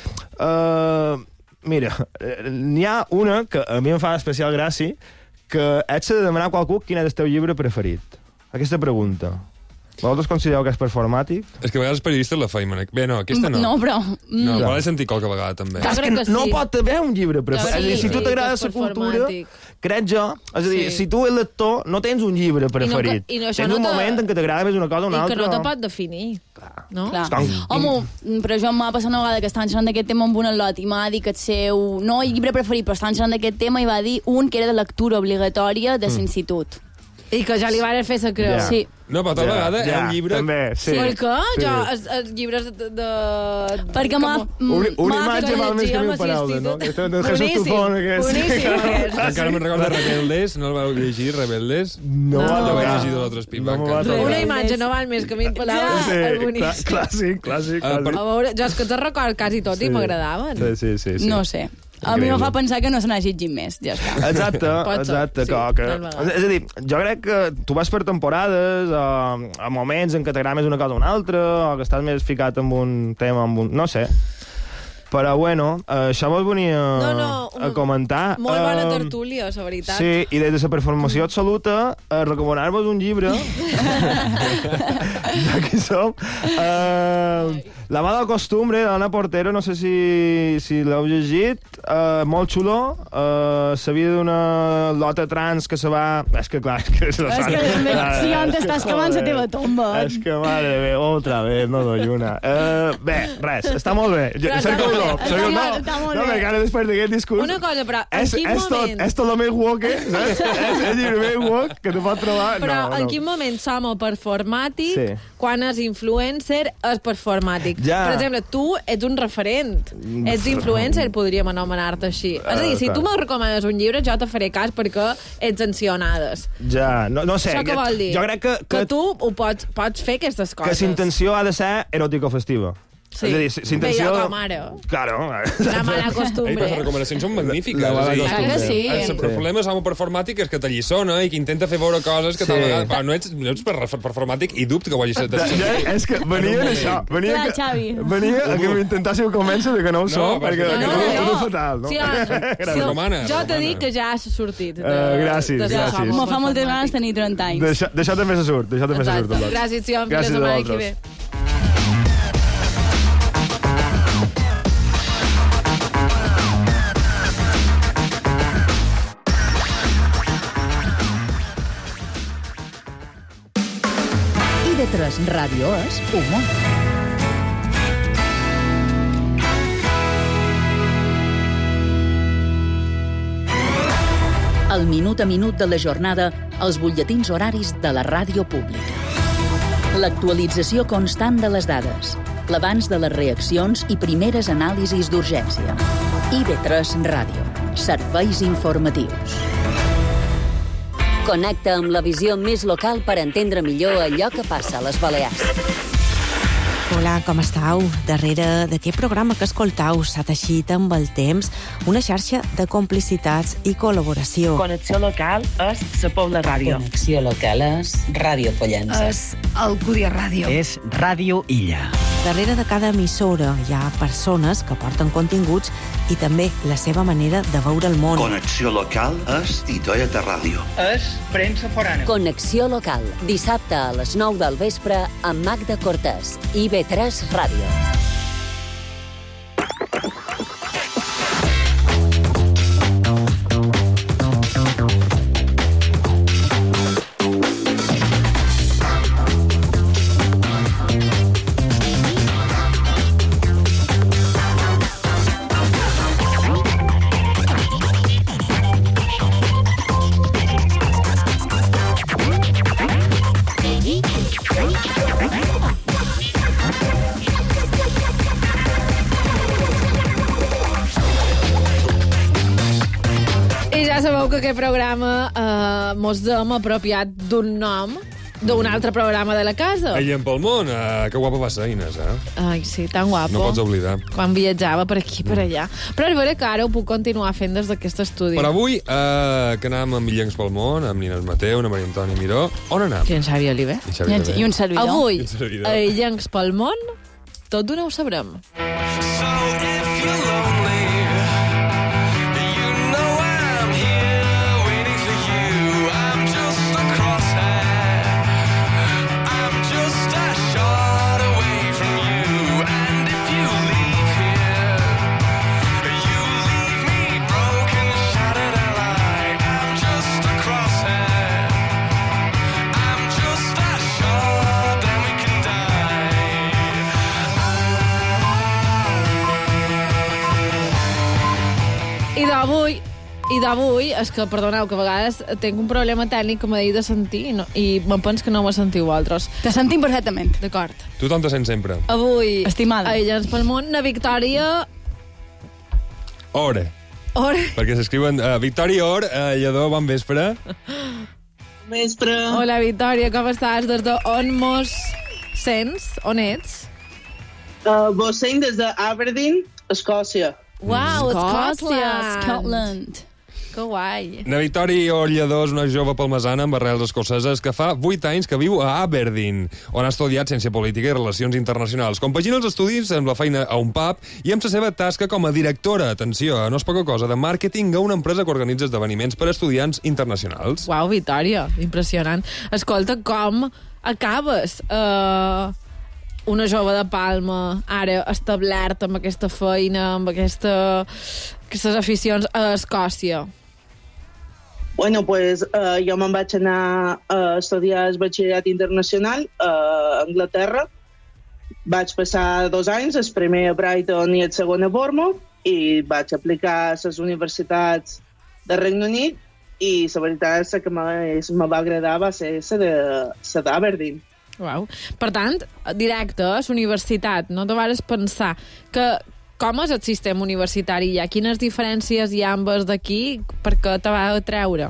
S5: Uh, mira, eh, n'hi ha una que a mi em fa especial gràcia, que haig de demanar a qualcú quin és el teu llibre preferit. Aquesta pregunta. Vosaltres considereu que és performàtic?
S7: És que a vegades els periodistes la feim. Bé, no, aquesta no.
S6: No, però...
S7: No,
S6: Mm.
S7: però l'he sentit qualque vegada, també.
S4: Jo
S5: És
S4: crec
S5: que
S4: que
S5: no
S4: sí.
S5: pot haver un llibre preferit.
S4: Jo
S5: És a dir,
S4: sí,
S5: si tu
S4: sí,
S5: t'agrada
S4: que
S5: la
S4: és
S5: cultura,
S4: performàtic.
S5: crec jo, és a dir,
S4: Sí.
S5: si tu ets lector, no tens un llibre preferit.
S4: I no, això
S5: tens
S4: no
S5: un
S4: te-
S5: moment en què t'agrada més una cosa o una
S4: I
S5: altra.
S4: que no te pot definir. No?
S6: Clar.
S5: Com-
S6: Home, però jo m'ha passat una vegada que estaven xerrant d'aquest tema amb un al·lot i m'ha dit que el seu... No el llibre preferit, però estaven xerrant d'aquest tema i va dir un que era de lectura obligatòria de l'institut.
S4: I que ja li van fer la creu.
S5: Ja.
S6: Sí.
S7: No, però tal
S5: Ja,
S7: vegada hi ha
S5: ja,
S7: un llibre...
S5: També, sí.
S4: Per què?
S5: Sí.
S4: Jo, els, els llibres de... de
S6: Perquè m'ha...
S5: Una, una
S6: m'ha-
S5: imatge val més que mil paraules, no? Que de Jesús
S4: Boníssim,
S5: Tufón, aquest.
S4: boníssim, aquest.
S7: Encara me'n recordo Rebeldes, no el vau llegir, Rebeldes?
S5: No,
S4: No.
S5: va
S7: No vaig
S5: tocar.
S7: llegir de l'altre espí,
S5: No
S7: va
S5: m'ho va
S7: encantar.
S5: tocar.
S4: Una imatge no val més que mil paraules.
S5: Sí,
S4: és
S5: clà-
S4: boníssim.
S5: clàssic, clàssic.
S7: Ah, per-
S5: clàssic.
S4: A veure, jo és que te'n recordo quasi tot i m'agradaven.
S5: Sí, sí, sí, sí.
S6: No sé. A mi me fa pensar que no se n'ha llegit més, ja està.
S5: Exacte,
S4: Pot ser,
S5: exacte.
S4: sí,
S5: que, que,
S4: tal vegada.
S5: és a dir, jo crec que tu vas per temporades, a, a moments en què t'agrada més una cosa o una altra, o que estàs més ficat en un tema, en un... no sé. Però, bueno, eh, això vos venia
S4: No, no,
S5: a comentar.
S4: Molt bona
S5: Eh,
S4: tertúlia, la veritat.
S5: Sí, i des de la performació absoluta, eh, recomanar-vos un llibre. Ja que hi som. Eh, La mala costumbre d'Anna Portero, no sé si, si l'heu llegit, eh, molt xulo. Eh, la vida d'una lota trans que se va... És que, clar, és que... És
S6: que també, si on estàs cavant la teva tomba.
S5: És que, mare meva, otra vez, no doy una. Eh, bé, res, està molt bé. Jo,
S4: Però està
S5: cerco
S4: molt
S5: no,
S4: bé,
S5: cerco
S6: està
S5: no,
S6: molt- està molt
S5: no,
S6: bé.
S5: perquè ara després d'aquest discurs...
S4: Una cosa, però en
S5: és,
S4: quin
S5: és tot,
S4: moment...
S5: és tot el més woke, saps? és el llibre més woke que tu pots trobar.
S4: Però
S5: no,
S4: en
S5: no.
S4: quin moment som el performàtic
S5: Sí.
S4: quan és influencer és performàtic?
S5: Ja.
S4: Per exemple, tu ets un referent. Ets influencer, podríem anomenar-te així. És a dir, si
S5: clar.
S4: tu me recomanes un llibre, jo te faré cas perquè ets encionades.
S5: Ja, no, no sé.
S4: Això què vol dir?
S5: Jo crec que...
S4: Que tu ho pots, pots fer aquestes
S5: que
S4: coses.
S5: la intenció ha de ser eròtico-festiva.
S4: Sí.
S5: És a dir, si, si
S4: Bé,
S5: intenció...
S4: jo com ara.
S5: Claro.
S4: La mala
S7: Ei,
S4: costumbre.
S7: però les recomanacions són magnífiques.
S5: La mala
S7: és a dir,
S5: costumbre.
S6: Clar que sí.
S7: El, el problema és el performàtic és que t'alliçona i que intenta fer veure coses que
S5: Sí.
S7: tal vegada... Però no ets, no ets per, per performàtic i dubte que ho hagis de
S5: Ja, ja, és que venia
S7: En un
S5: d'això.
S7: moment.
S5: Venia,
S6: Clar,
S5: que,
S6: Xavi.
S5: venia a que m'intentássiu convèncer de que no ho
S7: No,
S5: sou,
S7: però
S5: perquè
S7: és que-
S5: que
S7: No,
S5: no,
S7: no.
S5: no, és fatal, no?
S4: Sí, home,
S5: Gràcies.
S4: sí,
S7: Recomana,
S4: jo t'he
S7: recomana.
S4: dit que ja has sortit. De,
S5: Eh, gràcies,
S4: de
S5: gràcies.
S4: som
S6: Me fa moltes
S4: performàtic.
S6: ganes tenir trenta anys.
S5: D'això d'això també se surt, d'això també se surt.
S4: Exacte.
S5: tot.
S4: Gràcies, Sion. Fins
S5: Gràcies
S4: la
S5: a
S4: setmana que
S5: vosaltres.
S4: ve.
S2: I de tres Ràdio és humor. El minut a minut de la jornada als butlletins horaris de la ràdio pública. L'actualització constant de les dades, l'abans de les reaccions i primeres anàlisis d'urgència. I de tres Ràdio. Serveis informatius.
S3: Connecta amb la visió més local per entendre millor allò que passa a les Balears.
S8: Hola, com estàu? Darrere d'aquest programa que escoltau s'ha teixit amb el temps una xarxa de complicitats i col·laboració.
S9: Connexió local és la Pobla Ràdio.
S10: Connexió local és Ràdio Pollença.
S11: És Alcúdia Ràdio.
S12: És Ràdio Illa.
S8: Darrere de cada emissora hi ha persones que porten continguts i també la seva manera de veure el món.
S13: Connexió local és Titoieta Ràdio.
S14: És premsa forana.
S3: Connexió local, dissabte a les nou del vespre amb Magda Cortés i B tres Ràdio.
S4: Que aquest programa eh, mos hem apropiat d'un nom d'un altre programa de la casa.
S7: Veiem pel món. Uh, que guapa va ser, Inés, eh?
S4: Ai, sí, tan guapo.
S7: No pots oblidar.
S4: Quan viatjava per aquí, per allà. Però és vera que ara ho puc continuar fent des d'aquest estudi.
S7: Per avui, uh, que anàvem amb Illencs pel món, amb Nines Mateu, amb Maria Antònia Miró, on anàvem?
S4: I en Xavi Oliver.
S7: I, Xavi Oliver.
S6: I un servidor.
S4: Avui,
S7: un servidor.
S4: a Illencs pel món, tot d'una ho sabrem. I d'avui, i d'avui, és que, perdoneu, que a vegades tinc un problema tècnic que m'he dit de sentir i, no, i me'n penso que no me sentiu vosaltres.
S6: Te sentim perfectament.
S4: D'acord.
S7: Tothom te sent sempre.
S4: Avui,
S6: estimada,
S4: a Illencs pel món, la Victòria...
S7: Or.
S4: Or.
S7: Perquè s'escriuen uh, Victòria Or, uh, Lledó, bon vespre.
S9: Bon vespre.
S4: Hola, Victòria, com estàs? Des d'on mos sents? On ets?
S9: Uh, vos sent des d'Aberdeen, Escòcia.
S4: Uau, Escòcia!
S6: Scotland.
S4: Que guai.
S7: Na Victòria Lledó és una jove palmesana amb arrels escoceses que fa vuit anys que viu a Aberdeen, on ha estudiat Ciència Política i Relacions Internacionals. Compagina els estudis amb la feina a un pub i amb la seva tasca com a directora, atenció, no és poca cosa, de màrqueting a una empresa que organitza esdeveniments per a estudiants internacionals.
S4: Uau, Victòria, impressionant. Escolta, com acabes... Uh... una jove de Palma, ara establerta amb aquesta feina, amb aquesta, aquestes aficions a Escòcia?
S9: Bueno, pues uh, jo me'n vaig anar a estudiar el batxillerat internacional a Anglaterra. Vaig passar dos anys, el primer a Brighton i el segon a Bournemouth, i vaig aplicar a les universitats de Regne Unit, i la veritat és que me va agradar va ser la d'Aberdeen.
S4: Uau. Per tant, directe a la universitat, no te vas pensar que com és el sistema universitari hi ha? Quines diferències hi ha amb els d'aquí? Per què te va atreure?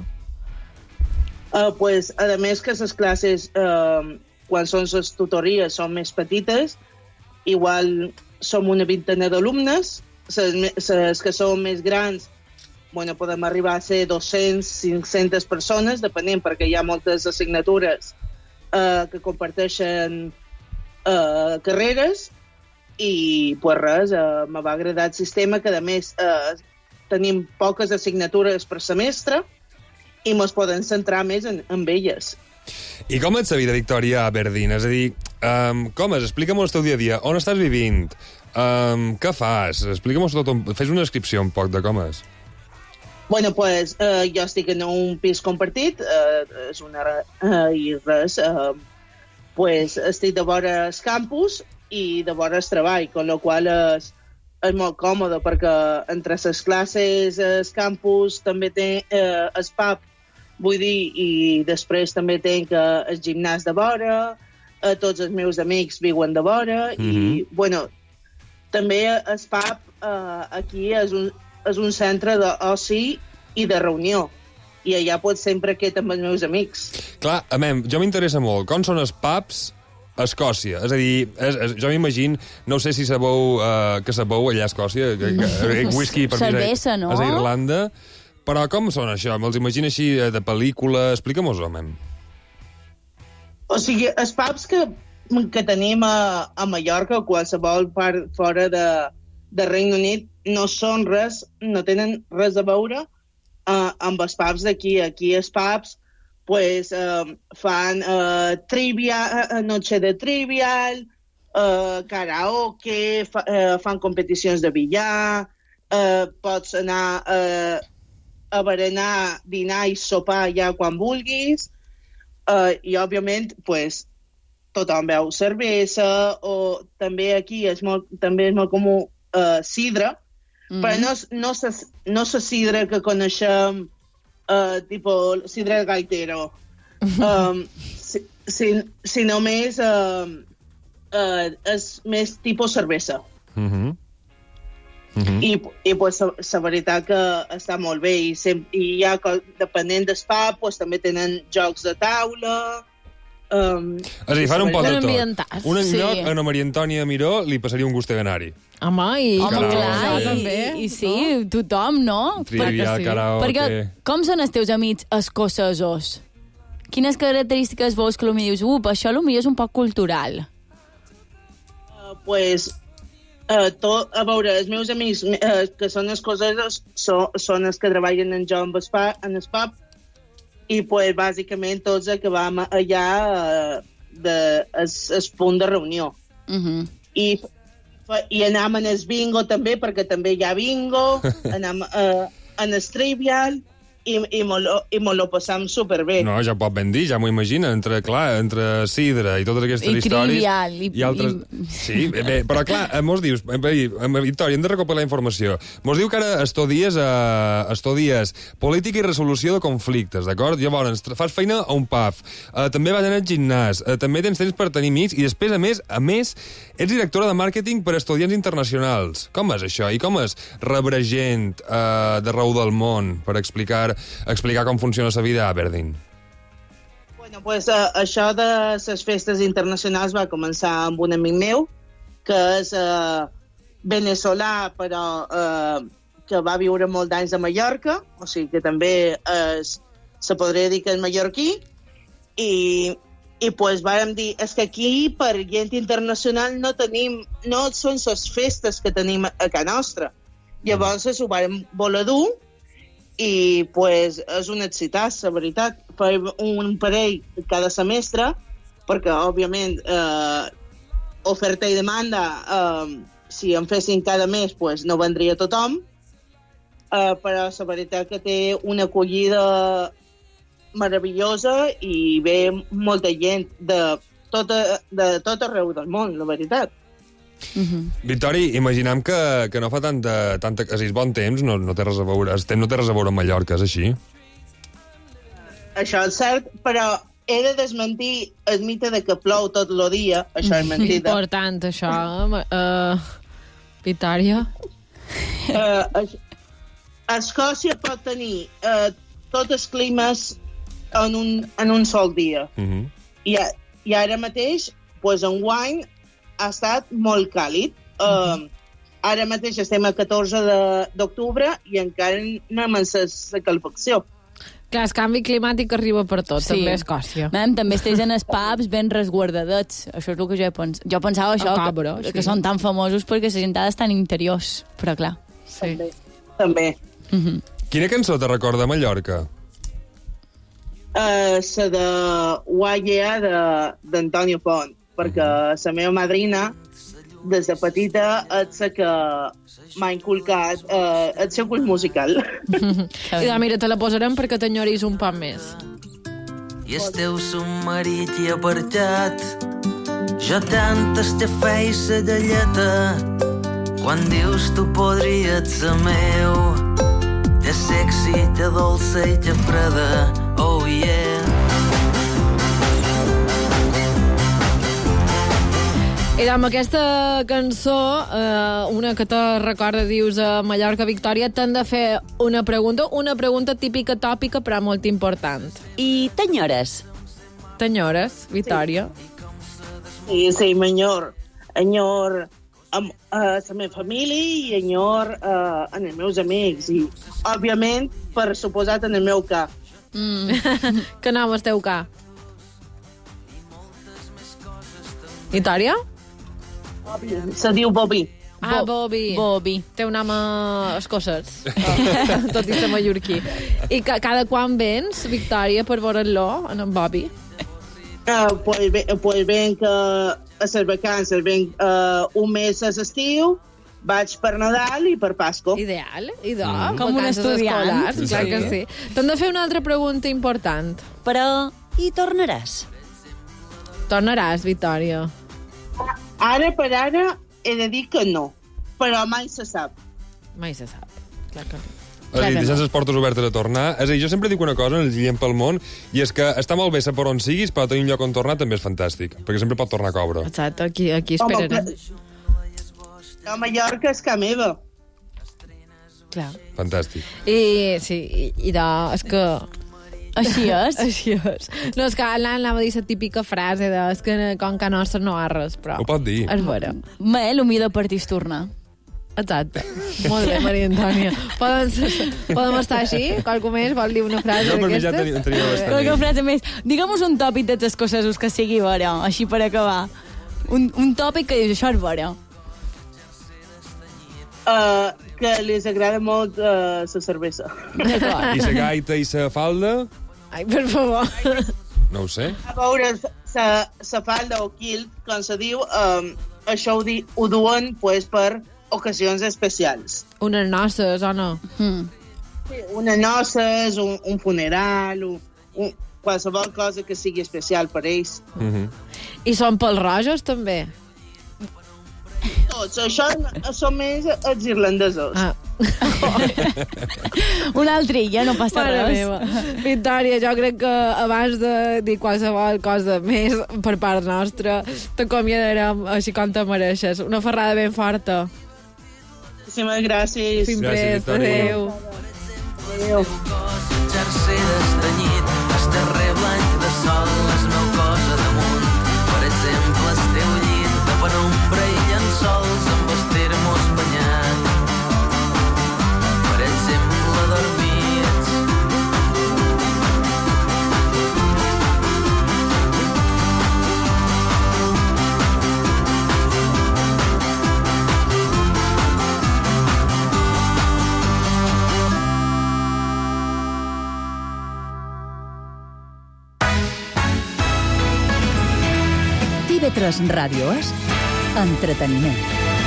S9: Uh, pues, a més que les classes, uh, quan són les tutories, són més petites, igual som una vintena d'alumnes, les que són més grans, bueno, podem arribar a ser dues-centes, cinc-centes persones, depenent, perquè hi ha moltes assignatures Uh, que comparteixen uh, carreres, i pues res, uh, me va agradar el sistema, que a més uh, tenim poques assignatures per semestre i mos poden centrar més en, en elles.
S7: I com et sabia, Victòria, a Aberdeen? És a dir, um, com és? Explica'm el teu dia a dia. On estàs vivint? Um, què fas? Explica'm tot. Un... Fes una descripció un poc de com és.
S9: Bueno, pues, uh, jo estic en un pis compartit, uh, és una, uh, i res, uh, pues, estic de vora el campus i de vora el treball, con lo qual és, és molt còmode, perquè entre les classes, el campus també té uh, el pub, vull dir, i després també tenc uh, el gimnàs de vora, uh, tots els meus amics viuen de vora, mm-hmm. i, bueno, també el pub uh, aquí és un és un centre d'oci i de reunió. I allà pot sempre quedar amb els meus amics.
S7: Clar, a mi, jo m'interessa molt. Com són els pubs Escòcia. És a dir, és, és, jo m'imagino, no sé si sabeu uh, que sabeu allà a Escòcia, que, que, que whisky per
S6: Cervesa, no?
S7: És a Irlanda, però com són això? Me'ls imagino així de pel·lícula. Explica-mos-ho, mem.
S9: O sigui, els pubs que, que tenim a, a Mallorca o qualsevol part fora de, de Regne Unit no són res, no tenen res a veure uh, amb els pubs d'aquí. Aquí els pubs pues, uh, fan uh, trivia, uh, noche de trivial, uh, karaoke, fa, uh, fan competicions de billar, uh, pots anar uh, a berenar, dinar i sopar ja quan vulguis, uh, i òbviament pues, tothom beu cervesa, o també aquí és molt, també és molt comú uh, sidra, mm-hmm. però no, no, sa, no sa sidra que coneixem, uh, tipus sidra de gaitero, um, si, si, sinó més, uh, uh, és més tipus cervesa.
S7: Mhm. Mm-hmm.
S9: I, i pues, la veritat que està molt bé i, sem i ja depenent del pub pues, també tenen jocs de taula, um,
S7: és a dir, fan un pot de tot. Un
S6: sí.
S7: lloc a la Maria Antònia Miró li passaria un gust de anar-hi.
S4: Home, i...
S6: Home,
S7: Karaoke.
S6: clar, i,
S4: també,
S6: i, i sí,
S4: no?
S6: tothom, no?
S7: Trivia,
S6: sí.
S7: karaoke...
S6: Perquè com són els teus amics escocesos? Quines característiques veus que potser dius, up, això potser és un poc cultural?
S9: Uh, pues... Uh, tot, a veure, els meus amics uh, que són escocesos so, són els que treballen en jo en el pub, en el pub i pues, bàsicament tots acabam allà uh, de, es, es punt de reunió.
S6: Uh-huh.
S9: I, i anam en el bingo també, perquè també hi ha bingo, anam uh, en el trivial i, i mos lo, i mos lo passam superbé.
S7: No, ja pot ben dir, ja m'ho imagino, entre, clar, entre sidra i totes aquestes
S6: I
S7: històries...
S6: trivial, i,
S7: i altres...
S6: i...
S7: Sí, bé, però clar, mos dius, bé, Victòria, hem de recopilar informació. Mos diu que ara estudies, uh, estudies política i resolució de conflictes, d'acord? Llavors, fas feina a un pub, uh, també vas anar al gimnàs, uh, també tens temps per tenir amics, i després, a més, a més, ets directora de màrqueting per a estudiants internacionals. Com és això? I com és rebre gent uh, d'arreu del món per explicar explicar com funciona la vida a Aberdeen?
S9: Bueno, pues, uh, això de les festes internacionals va començar amb un amic meu, que és uh, veneçolà, però uh, que va viure molt d'anys a Mallorca, o sigui que també és, se podria dir que és mallorquí, i, i pues vàrem dir, és que aquí per gent internacional no tenim, no són les festes que tenim a casa nostra. Llavors s'ho vàrem voler dur, i pues, és un excitat, la veritat. Fem un parell cada semestre, perquè, òbviament, eh, oferta i demanda, eh, si en fessin cada mes, pues, no vendria tothom, eh, però la veritat que té una acollida meravellosa i ve molta gent de tot, de tot arreu del món, la veritat.
S6: Uh-huh.
S7: Victori, imaginem que, que no fa tanta... tanta és a dir, bon temps, no, no té res a veure, el temps no té res a veure amb Mallorca, és així?
S9: Això és cert, però he de desmentir el mite de que plou tot el dia. Això és mentida.
S4: Important, això. Uh, Victòria?
S9: Uh, Escòcia pot tenir uh, tots els climes en un, en un sol dia.
S7: Uh-huh.
S9: I, I ara mateix, pues, enguany, ha estat molt càlid. Uh, ara mateix estem a catorze d'octubre i encara no hem encès la calefacció.
S4: Clar, el canvi climàtic arriba per tot, sí. També a Escòcia.
S6: Mem, també estàs en els pubs ben resguardadets. Això és el que jo he pensat. Jo pensava això,
S4: ah, cabra,
S6: que,
S4: sí.
S6: que són tan famosos perquè la gent ha d'estar en interiors. Però clar.
S4: Sí.
S9: També. També.
S6: Uh-huh.
S7: Quina cançó te recorda Mallorca?
S9: Uh, la de Guayea d'Antonio Pont, perquè la meva madrina, des de petita, és la que m'ha inculcat uh, el seu gust musical.
S4: I doncs, mira, te la posarem perquè t'enyoris un poc més.
S12: I el teu submarí t'hi ha aparcat. Jo tantes te feia sa galleta. Quan dius tu podries ser meu. Te sexy, te dolça i te freda. Oh yeah.
S4: I amb aquesta cançó, eh, una que te recorda, dius, a Mallorca, Victòria, t'han de fer una pregunta, una pregunta típica, tòpica, però molt important.
S3: I t'enyores?
S4: T'enyores, Victòria?
S9: Sí, sí, m'enyor. Enyor a la meva família i enyor uh, en els meus amics. I, òbviament, per suposat, en el meu cap.
S4: Mm. Que nom el teu ca? Vitòria?
S9: Se diu Bobby.
S4: Ah, Bobby.
S6: Bobby.
S4: Té un nom escocès, tot i ser mallorquí. I ca cada quan vens, Victòria, per veure-lo, en en Bobby?
S9: Uh, pues, ve, pues venc uh, a les vacances, venc uh, un mes a l'estiu, vaig per Nadal i per Pasco.
S4: Ideal, ideal.
S6: Mm. Com un estudiant.
S4: Escolars,
S6: Sí.
S4: clar que sí. T'hem de fer una altra pregunta important.
S3: Però hi tornaràs?
S4: Tornaràs, Victòria?
S9: Ara per ara he de dir que no, però mai se sap.
S4: Mai se sap, clar que no.
S7: És a dir, deixant les portes obertes a tornar. És a dir, jo sempre dic una cosa en el Guillem pel món, i és que està molt bé ser per on siguis, però tenir un lloc on tornar també és fantàstic, perquè sempre pot tornar a cobra.
S4: Exacte, aquí, aquí esperarem.
S9: A Mallorca és ca meva.
S4: Clar.
S7: Fantàstic.
S4: I, sí, i, i de, és que...
S6: Així és.
S4: Així és. No, és que l'Anna anava a dir la típica frase de és que com que nostre no ha res, però...
S7: Ho pot dir.
S4: És vera.
S6: Bé, el millor per ti és tornar.
S4: Exacte. Molt bé, Maria Antònia. Podem, podem estar així? Qualcú més vol dir una frase
S7: No, per mi
S4: d'aquestes?
S7: ja tenim, tenim bastant.
S6: Qualque frase més. Digue'm un tòpic dels escocesos que sigui vera, així per acabar. Un, un tòpic que dius, això és vera.
S9: Uh, que les agrada molt uh, la cervesa.
S7: I la gaita i la falda?
S4: Ai, per favor.
S7: No ho sé.
S9: A veure, la falda o kilt, com se diu, um, això ho, di, ho duen pues, per ocasions especials.
S4: Unes noces, o no?
S6: Mm.
S9: Sí, unes noces, un, un funeral, un, un, qualsevol cosa que sigui especial per ells.
S7: Mm-hmm.
S4: I són pels rojos, també?
S9: Tots, això són més els irlandesos.
S4: Ah.
S6: Una altra illa, no passa
S4: Mare
S6: res.
S4: meva. Victòria, jo crec que abans de dir qualsevol cosa més per part nostra, t'acomiadarem així com te mereixes. Una ferrada ben forta.
S9: Moltíssimes gràcies.
S4: Fins prest, adéu.
S9: Adéu.
S12: Jersei destanyit, el terrer blanc de sol, el meu cos a damunt. Per exemple, el teu llit de penombra i llençols amb el termos banyat. Per exemple, dormits.
S2: T V tres Ràdio és entreteniment.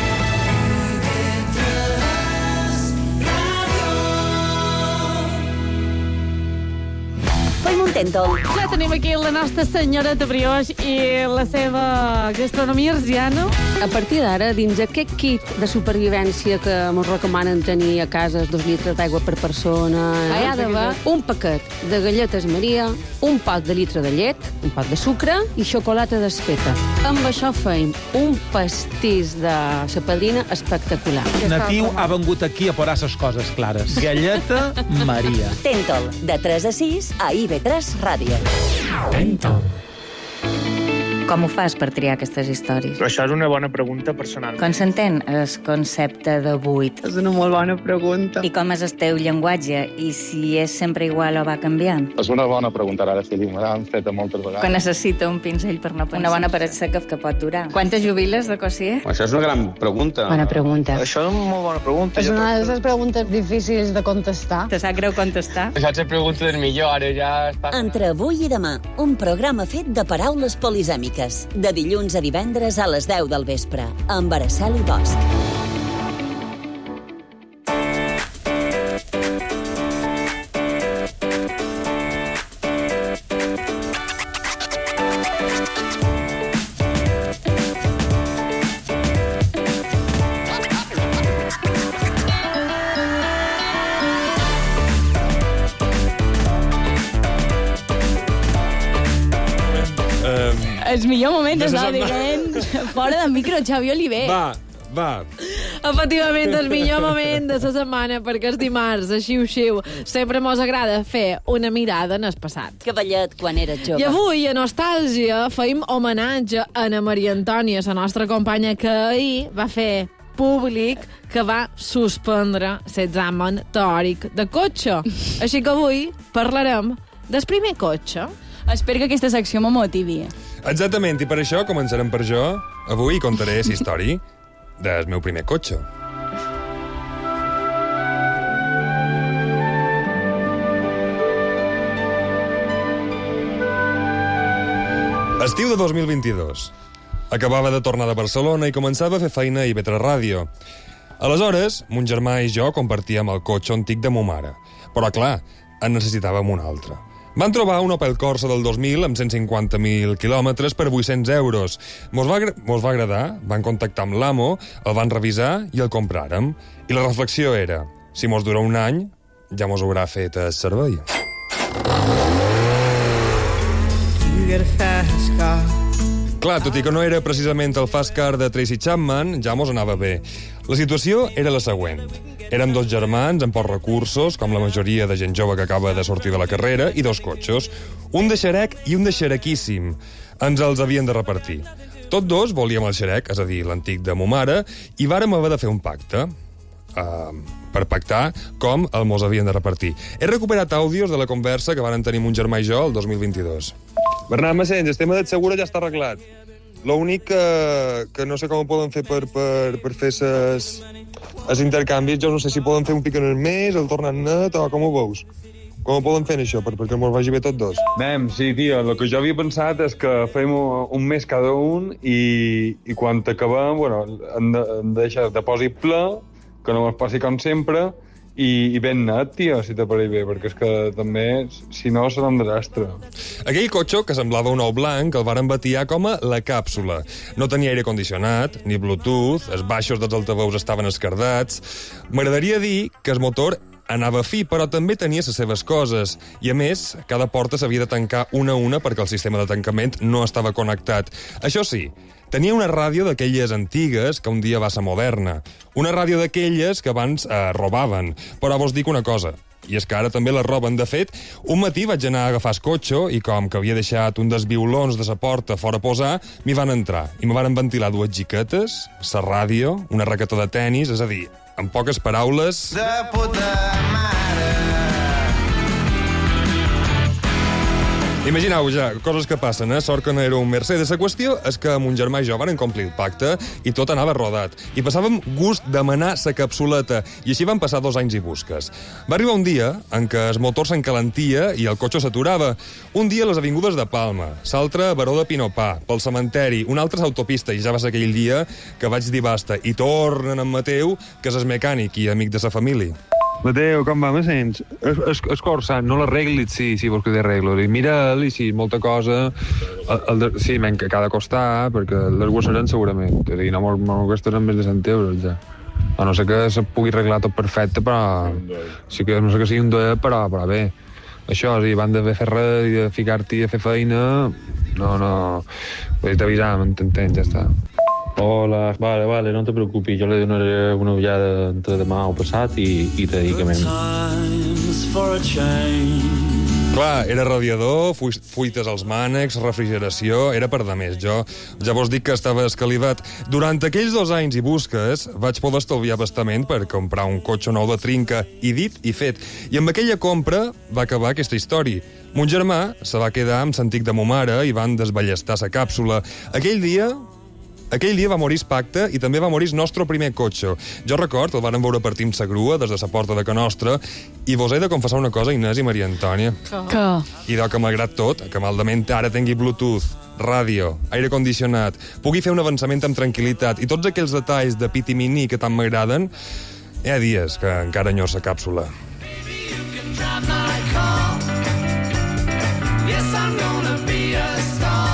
S3: Fem un tèntol.
S15: Ja tenim aquí la nostra senyora de brioix i la seva gastronomia arsiana.
S16: A partir d'ara, dins aquest kit de supervivència que ens recomanen tenir a casa, dos litres d'aigua per persona, hi ha d'haver un paquet de galletes Maria, un pot de litre de llet, un pot de sucre i xocolata desfeta. Amb això feim un pastís de la padrina espectacular.
S17: Natiu ha vengut aquí a posar les coses clares. Galleta Maria.
S3: Tèntol, de tres a sis a I V tres Ràdio.
S16: Tèntol. Com ho fas per triar aquestes històries?
S14: Però això és una bona pregunta personal.
S16: Com s'entén el concepte de buit?
S14: És una molt bona pregunta.
S16: I com és el teu llenguatge? I si és sempre igual o va canviant?
S18: És una bona pregunta, ara sí, me l'han fet moltes vegades.
S16: Que necessita un pinzell per no pensar. Una bona paret seca que pot durar. Quantes jubiles de cosier?
S18: Això és una gran pregunta.
S16: Bona pregunta.
S14: Això és una molt bona pregunta.
S15: És una de les preguntes difícils de contestar.
S16: Te sap greu contestar?
S14: Això és la pregunta del millor, ara ja està...
S3: Entre avui i demà, un programa fet de paraules polisèmiques. De dilluns a divendres a les deu del vespre, amb Araceli Bosch.
S6: El millor moment és
S7: No se
S6: anar
S7: sap
S6: dient fora del micro, Xavi Oliver.
S7: Va, va.
S4: Efectivament, el millor moment de la setmana, perquè és dimarts, a xiu-xiu. Sempre mos agrada fer una mirada en el passat.
S3: Que ballet quan eres jove.
S4: I avui, a Nostàlgia, feim homenatge a Ana Maria Antònia, la nostra companya que ahir va fer públic que va suspendre l'examen teòric de cotxe. Així que avui parlarem del primer cotxe.
S6: Espero que aquesta secció me motivi.
S7: Exactament, i per això començarem per jo. Avui contaré la història del meu primer cotxe. Estiu de dos mil vint-i-dos. Acabava de tornar de Barcelona i començava a fer feina a I V tres Ràdio. Aleshores, mon germà i jo compartíem el cotxe antic de mo mare. Però, clar, en necessitàvem un altre. Van trobar un Opel Corsa del dos mil amb cent cinquanta mil quilòmetres per vuit-cents euros. Mos va, mos va agradar, van contactar amb l'amo, el van revisar i el compràrem. I la reflexió era, si mos dura un any, ja mos haurà fet el servei. Clar, tot i que no era precisament el fast car de Tracy Chapman, ja mos anava bé. La situació era la següent. Érem dos germans amb pocs recursos, com la majoria de gent jove que acaba de sortir de la carrera, i dos cotxes. Un de xerec i un de xerequíssim. Ens els havien de repartir. Tots dos volíem el xerec, és a dir, l'antic de mo mare, i vàrem haver de fer un pacte. Uh, per pactar com el mos havien de repartir. He recuperat àudios de la conversa que varen tenir mon germà i jo el dos mil vint-i-dos. Bernat Massens, el tema del segura ja està arreglat. L'únic que, que no sé com ho poden fer per, per, per fer ses, els intercanvis. Jo no sé si poden fer un pic en el mes, el tornen net, o com ho veus? Com ho poden fer això, per, perquè mos vagi bé tots dos?
S18: Mem, sí, tio, el que jo havia pensat és que fem un mes cada un i, i quan acabem, bueno, hem de, hem de deixar el depòsit ple, que no mos passi com sempre, i, i ben net, tio, si te pareix bé, perquè és que també, si no, serà un desastre.
S7: Aquell cotxe, que semblava un ou blanc, el varen batiar com a la càpsula. No tenia aire condicionat, ni Bluetooth, els baixos dels altaveus estaven escardats. M'agradaria dir que el motor anava fi, però també tenia les seves coses. I, a més, cada porta s'havia de tancar una a una perquè el sistema de tancament no estava connectat. Això sí, tenia una ràdio d'aquelles antigues que un dia va ser moderna. Una ràdio d'aquelles que abans eh, robaven. Però vos dic una cosa, i és que ara també la roben. De fet, un matí vaig anar a agafar el cotxe i com que havia deixat un dels violons de la porta fora a posar, m'hi van entrar i me van ventilar dues xiquetes, la ràdio, una raqueta de tennis, és a dir, en poques paraules... De puta mare! Imagineu ja, coses que passen, eh? Sort que no era un Mercedes. La qüestió és que mon germà i jo van complir el pacte i tot anava rodat. I passàvem gust demanar sa capsuleta. I així van passar dos anys i busques. Va arribar un dia en què el motor s'encalentia i el cotxe s'aturava. Un dia a les avingudes de Palma, l'altre a Baró de Pinopà, pel cementeri, un altre a l'autopista, i ja va ser aquell dia que vaig dir basta. I tornen en Mateu, que és el mecànic i amic de sa família.
S18: Mateu, com va, me sents? Es, es, es Corsa, no l'arreglis, sí, sí, vols que t'arreglo. Mira'l, i si molta cosa... El, el de, sí, men, que cada costar, perquè les guassaran segurament. És a dir, no m'ho gastarem més de cent euros, ja. A no ser que se pugui arreglar tot perfecte, però... Sí que no sé que sigui un doer, però, però bé. Això, és a dir, van de fer res i de ficar-t'hi a fer feina... No, no... Vull t'avisar, m'entens, ja està.
S19: Hola, vale, vale, no te preocupis, jo le donaré una ullada entre demà o passat i, i te dic que anem.
S7: Clar, era radiador, fuites als mànecs, refrigeració, era per de més. Jo ja vos dic que estava escalivat. Durant aquells dos anys i busques vaig poder estalviar bastament per comprar un cotxe nou de trinca, i dit i fet. I amb aquella compra va acabar aquesta història. Mon germà se va quedar amb l'antic de mo mare i van desballestar sa càpsula. Aquell dia... Aquell dia va morir el pacte i també va morir el nostre primer cotxe. Jo record, el vàrem veure partir amb sa grua des de sa porta de Can Nostra, i vos he de confessar una cosa, Inés i Maria Antònia.
S6: Que?
S7: Idò que malgrat tot, que maldament ara tingui Bluetooth, ràdio, aire condicionat, pugui fer un avançament amb tranquil·litat i tots aquells detalls de piti mini que tant m'agraden, hi ha dies que encara enyor sa càpsula. Yes, I'm gonna be a star.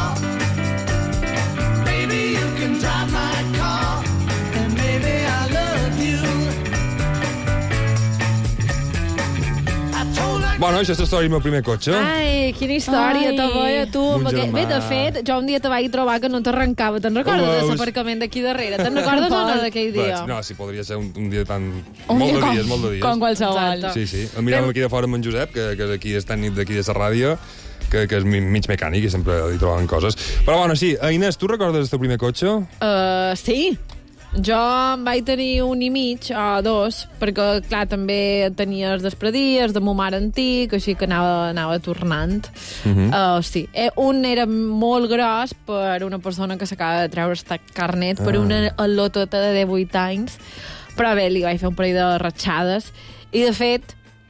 S7: Bueno, això és la història del meu primer cotxe.
S4: Ai, quina història, te veia tu.
S7: Un
S4: Perquè,
S7: germà.
S4: bé, de fet, jo un dia te vaig trobar que no t'arrencava. Te'n recordes
S7: Home,
S4: de
S7: us-
S4: l'aparcament d'aquí darrere? Te'n recordes o no d'aquell dia?
S7: Vaig, no, sí, podria ser un, un dia tan...
S6: Un
S7: molt
S6: dia
S7: de
S6: com-
S7: dies, molt de dies.
S6: com qualsevol.
S4: Exacte.
S7: Sí, sí. El miràvem aquí de fora amb en Josep, que, que és aquí, és tècnic d'aquí de la ràdio, que, que és mi- mig mecànic i sempre li trobaven coses. Però, bueno, sí, Inés, tu recordes el teu primer cotxe?
S4: Uh, sí. Jo en vaig tenir un i mig o dos, perquè, clar, també tenia els despredies de mo mare antic, així que anava, anava tornant.
S7: Mhm.
S4: uh, sí. Eh, un era molt gros per una persona que s'acaba de treure este carnet, per
S7: Ah.
S4: una al·lotota de divuit anys, però bé, li vaig fer un parell de ratxades, i de fet,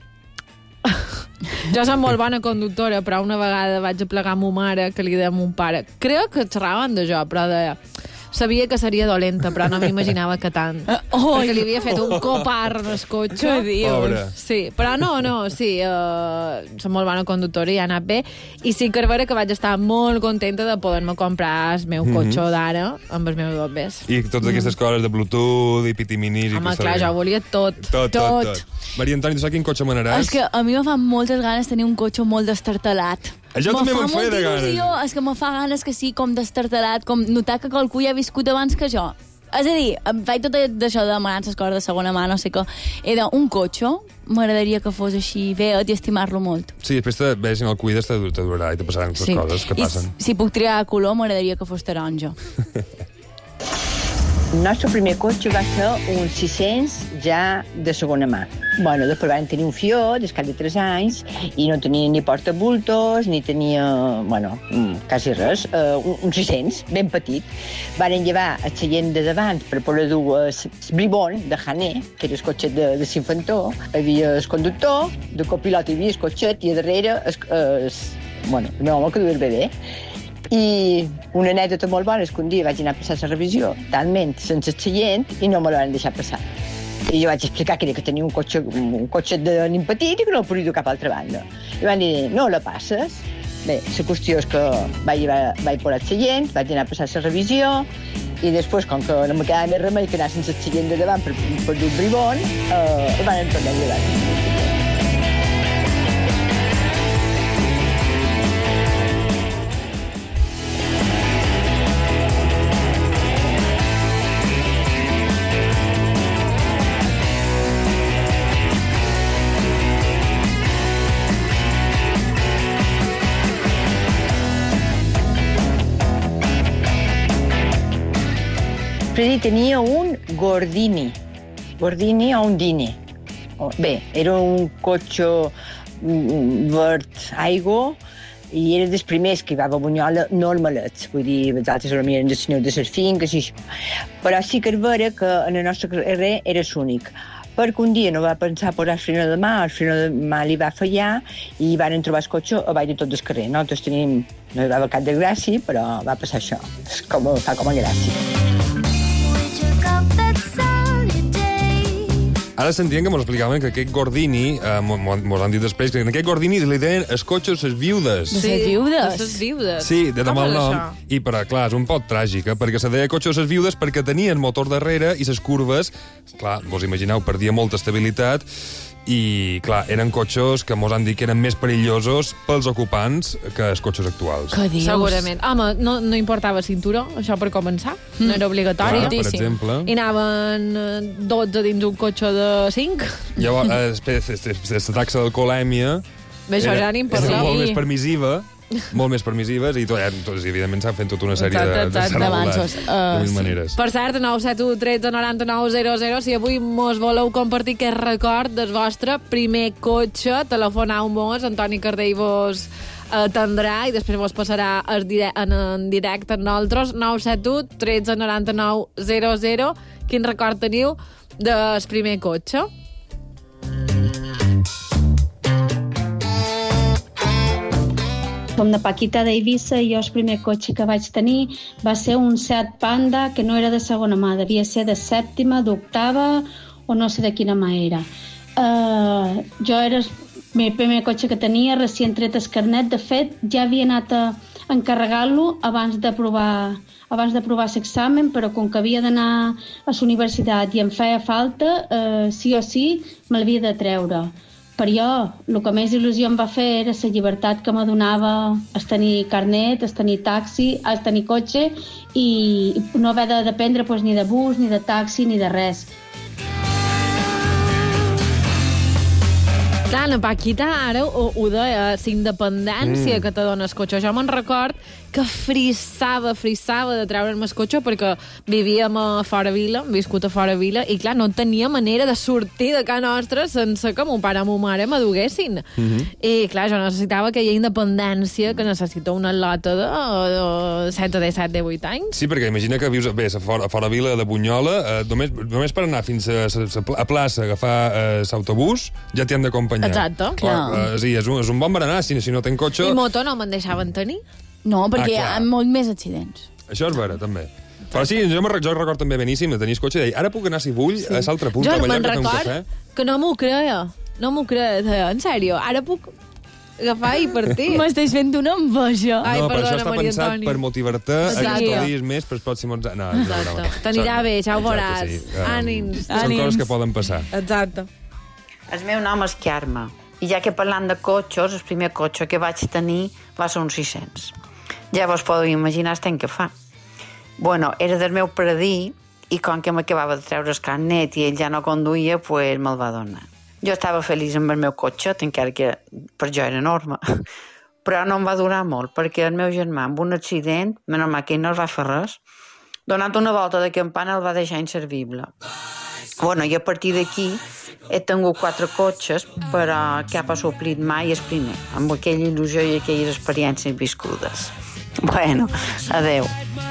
S4: jo soc molt bona conductora, però una vegada vaig aplegar a ma mare, que li deia a mon pare, crec que xerraven de jo, però deia, sabia que seria dolenta, però no m'imaginava que tant.
S6: Oh,
S4: perquè li havia fet un copar en el cotxe.
S6: Què dius?
S7: Pobre.
S4: Sí, però no, no, sí, uh, soc molt bona conductora i ha anat bé. I sí que és vera que vaig estar molt contenta de poder-me comprar el meu
S7: Mhm.
S4: cotxe d'ara amb els meus dobbes.
S7: I totes aquestes coses de Bluetooth i pitiminis... i
S4: Home,
S7: que
S4: clar,
S7: està
S4: jo
S7: bé.
S4: volia tot.
S7: Tot, tot, tot. Maria Antoni, tu saps quin cotxe manaràs?
S6: És que a mi me fa moltes ganes tenir un cotxe molt destartalat.
S7: Això també me'n feia de ganes.
S6: Il·lusió, és que me fa ganes que sigui com destartalat, com notar que qualcú ja ha viscut abans que jo. És a dir, em faig tot d'això de demanar les coses de segona mà, no sé què. He de un cotxe, m'agradaria que fos així bé i estimar-lo molt.
S7: Sí, després te, bé, si no el cuides te, te durarà i te passaran les coses que
S6: I
S7: passen.
S6: si puc triar color, m'agradaria que fos taronja.
S20: El nostre primer cotxe va ser un sis-cents ja de segona mà. Bueno, després vam tenir un Fiat, des cap de tres anys, i no tenia ni portabultos, ni tenia, bueno, mm, quasi res, uh, un, un sis-cents, ben petit. Varen llevar el seient de davant per poder dur el bribón de Hané, que era el cotxet de, de l'infantor. Hi havia el conductor, de copilot hi havia el cotxet, i a darrere, el, el, bueno, el meu home que duia el bebè. I una anècdota molt bona és que un dia vaig anar a passar la revisió talment sense seient i no me la van deixar passar. I jo vaig explicar que era que tenia un cotxe, un cotxe de nin petit i que no el podia dur cap altra banda. I van dir, no la passes? Bé, la qüestió és que vaig, vaig posar el seient, vaig anar a passar la revisió i després, com que no me quedava més remei que anar sense el seient de davant per, per dur el bribón, eh, el van tornar a llevar. Freddy tenia un Gordini, Gordini o un Dini. Bé, era un cotxe mm, verd aigua i era dels primers que hi va a Bunyola normalets, vull dir, els altres eren dels senyors de les finques i això. Però sí que és vera que en el nostre carrer era l'únic, perquè un dia no va pensar posar el freno de mà, el freno de mà li va fallar i van trobar el cotxe a baix de tot el carrer. Nosaltres tenim, no hi va cap de gràcia, però va passar això, és com, fa com a gràcia.
S7: Ara sentien que mos explicaven que aquest Gordini, eh, mos han dit després, que en aquest Gordini li deien els cotxes les viudes.
S6: De les viudes?
S4: De les viudes.
S7: Sí, de demà el
S4: Com és
S7: nom.
S4: això?
S7: I, però, clar, és un pot tràgic, eh, perquè se deia cotxes les viudes perquè tenien motor darrere i les curves, clar, vos imagineu, perdia molta estabilitat i, clar, eren cotxes que mos han dit que eren més perillosos pels ocupants que els cotxes actuals.
S6: Què dius?
S4: Segurament. Home, no, no importava cinturó, això per començar. No era obligatori.
S7: Clar, per exemple.
S4: I anaven eh, dotze dins un cotxe de cinc.
S7: Llavors, eh, després, la taxa d'alcoholèmia
S4: Bé, això ja ni en
S7: era
S4: parlem.
S7: molt més permissiva, molt més permissives, i tot, eh, tots, evidentment s'han fet tota una sèrie
S4: Exacte,
S7: de, de
S4: exacte,
S7: regulars,
S6: d'avanços.
S7: de
S6: Uh,
S7: mil
S6: sí.
S7: maneres.
S4: Per cert, nou set u tretze noranta-nou zero zero, si avui mos voleu compartir aquest record del vostre primer cotxe, telefoneu-mos, Antoni Cardell vos atendrà i després vos passarà en, dire en, en directe amb nosaltres. Nou set u tretze noranta-nou zero zero. Quin record teniu del primer cotxe?
S21: Som de Paquita d'Eivissa i jo el primer cotxe que vaig tenir va ser un Seat Panda que no era de segona mà, devia ser de sèptima, d'octava o no sé de quina mà era. Uh, jo era el primer cotxe que tenia, recient tret el carnet. De fet, ja havia anat a encarregar-lo abans de provar abans de provar l'examen, però com que havia d'anar a la universitat i em feia falta, eh, sí o sí, me l'havia de treure. per jo, el que més il·lusió em va fer era la llibertat que me donava el tenir carnet, el tenir taxi, el tenir cotxe i no haver de dependre pues, ni de bus, ni de taxi, ni de res.
S4: Clar, la Paquita ara ho, ho deia, la independència mm. que te dona el cotxe. Jo me'n record que frissava, frissava de treure'm el cotxe perquè vivíem a fora vila, hem viscut a fora vila, i clar, no tenia manera de sortir de casa nostra sense que mon pare i mon mare m'aduguessin. Mm -hmm. I clar, jo necessitava aquella independència que necessita una lota de, de set, de set, de vuit anys.
S7: Sí, perquè imagina que vius bé, a fora, a fora vila de Bunyola, eh, només, només per anar fins a, a, a plaça, agafar eh, l'autobús, ja t'hi han d'acompanyar.
S4: Exacte.
S7: Clar. Eh, sí, és un, és un bon berenar, si, si no tens cotxe...
S4: I moto no me'n deixaven tenir?
S6: No, perquè
S7: Ah,
S6: hi ha molt més accidents.
S7: Això és vera, també. Però sí, jo, jo record també beníssim de tenir cotxe i deia, ara puc anar, si vull, sí. a l'altre punt,
S4: jo
S7: a
S4: no
S7: ballar,
S4: me'n
S7: que fer un
S4: record
S7: cafè.
S4: que no m'ho creia. No m'ho creia, deia, en sèrio, ara puc agafar i partir.
S6: M'estàs fent una enveja.
S4: Ai,
S7: no, però
S4: perdona,
S7: això està
S4: Maria
S7: pensat
S4: Antoni.
S7: per motivar-te a que
S4: Exacte.
S7: estudis més pels pròxims... No, és una broma.
S4: T'anirà bé, ja ho veuràs.
S7: Exacte, sí. Um,
S4: Ànims.
S7: Són
S4: Ànims.
S7: coses que poden passar.
S4: Exacte.
S1: El meu nom és Carme, i ja que parlant de cotxes, el primer cotxe que vaig tenir va ser un sis-cents. Ja vos podeu imaginar el temps que fa. Bueno, era del meu predí, i com que m'acabava de treure el carnet i ell ja no conduïa, pues me'l va donar. Jo estava feliç amb el meu cotxe, encara que per jo era enorme, però no em va durar molt, perquè el meu germà, amb un accident, menys mal que ell no el va fer res, donant una volta de campana el va deixar inservible. Bueno, i a partir d'aquí he tingut quatre cotxes, però cap ha suplit mai el primer, amb aquella il·lusió i aquelles experiències viscudes. Bueno, adeu.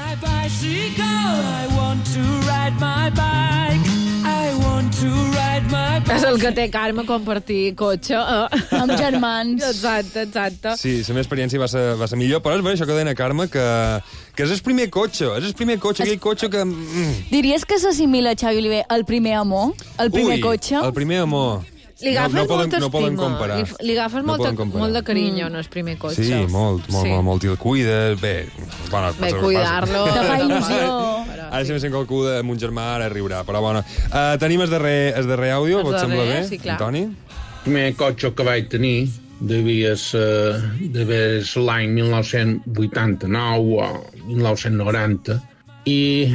S4: És el que té Carme compartir cotxe. Eh?
S6: Amb germans.
S4: Exacte, exacte.
S7: Sí, la meva experiència va ser, va ser millor, però és bé això que deia Carme, que, que és el primer cotxe, és el primer cotxe, aquell cotxe que... Mm.
S6: Diries que s'assimila, Xavi Oliver, el primer amor? El primer
S7: Ui,
S6: cotxe?
S7: el primer amor.
S4: Li agafes
S7: no, no poden,
S4: molta
S7: no poden
S4: estima.
S7: comparar.
S4: Li, li agafes
S7: No
S4: molta,
S7: poden comparar.
S4: molt de carinyo en el primer cotxe.
S7: Sí, molt, molt,
S4: Sí.
S7: molt, molt, i el cuides, bé... Bueno,
S4: Bé, cuidar-lo.
S6: Te fa il·lusió.
S7: Ara si me sent qualcú de mon germà, ara riurà, però bueno. Uh, tenim el darrer, el darrer àudio,
S4: El
S7: pot semblar
S4: darrer,
S7: bé,
S4: sí, clar.
S7: Antoni?
S22: El primer cotxe que vaig tenir devia ser, devia ser l'any mil nou-cents vuitanta-nou o mil nou-cents noranta i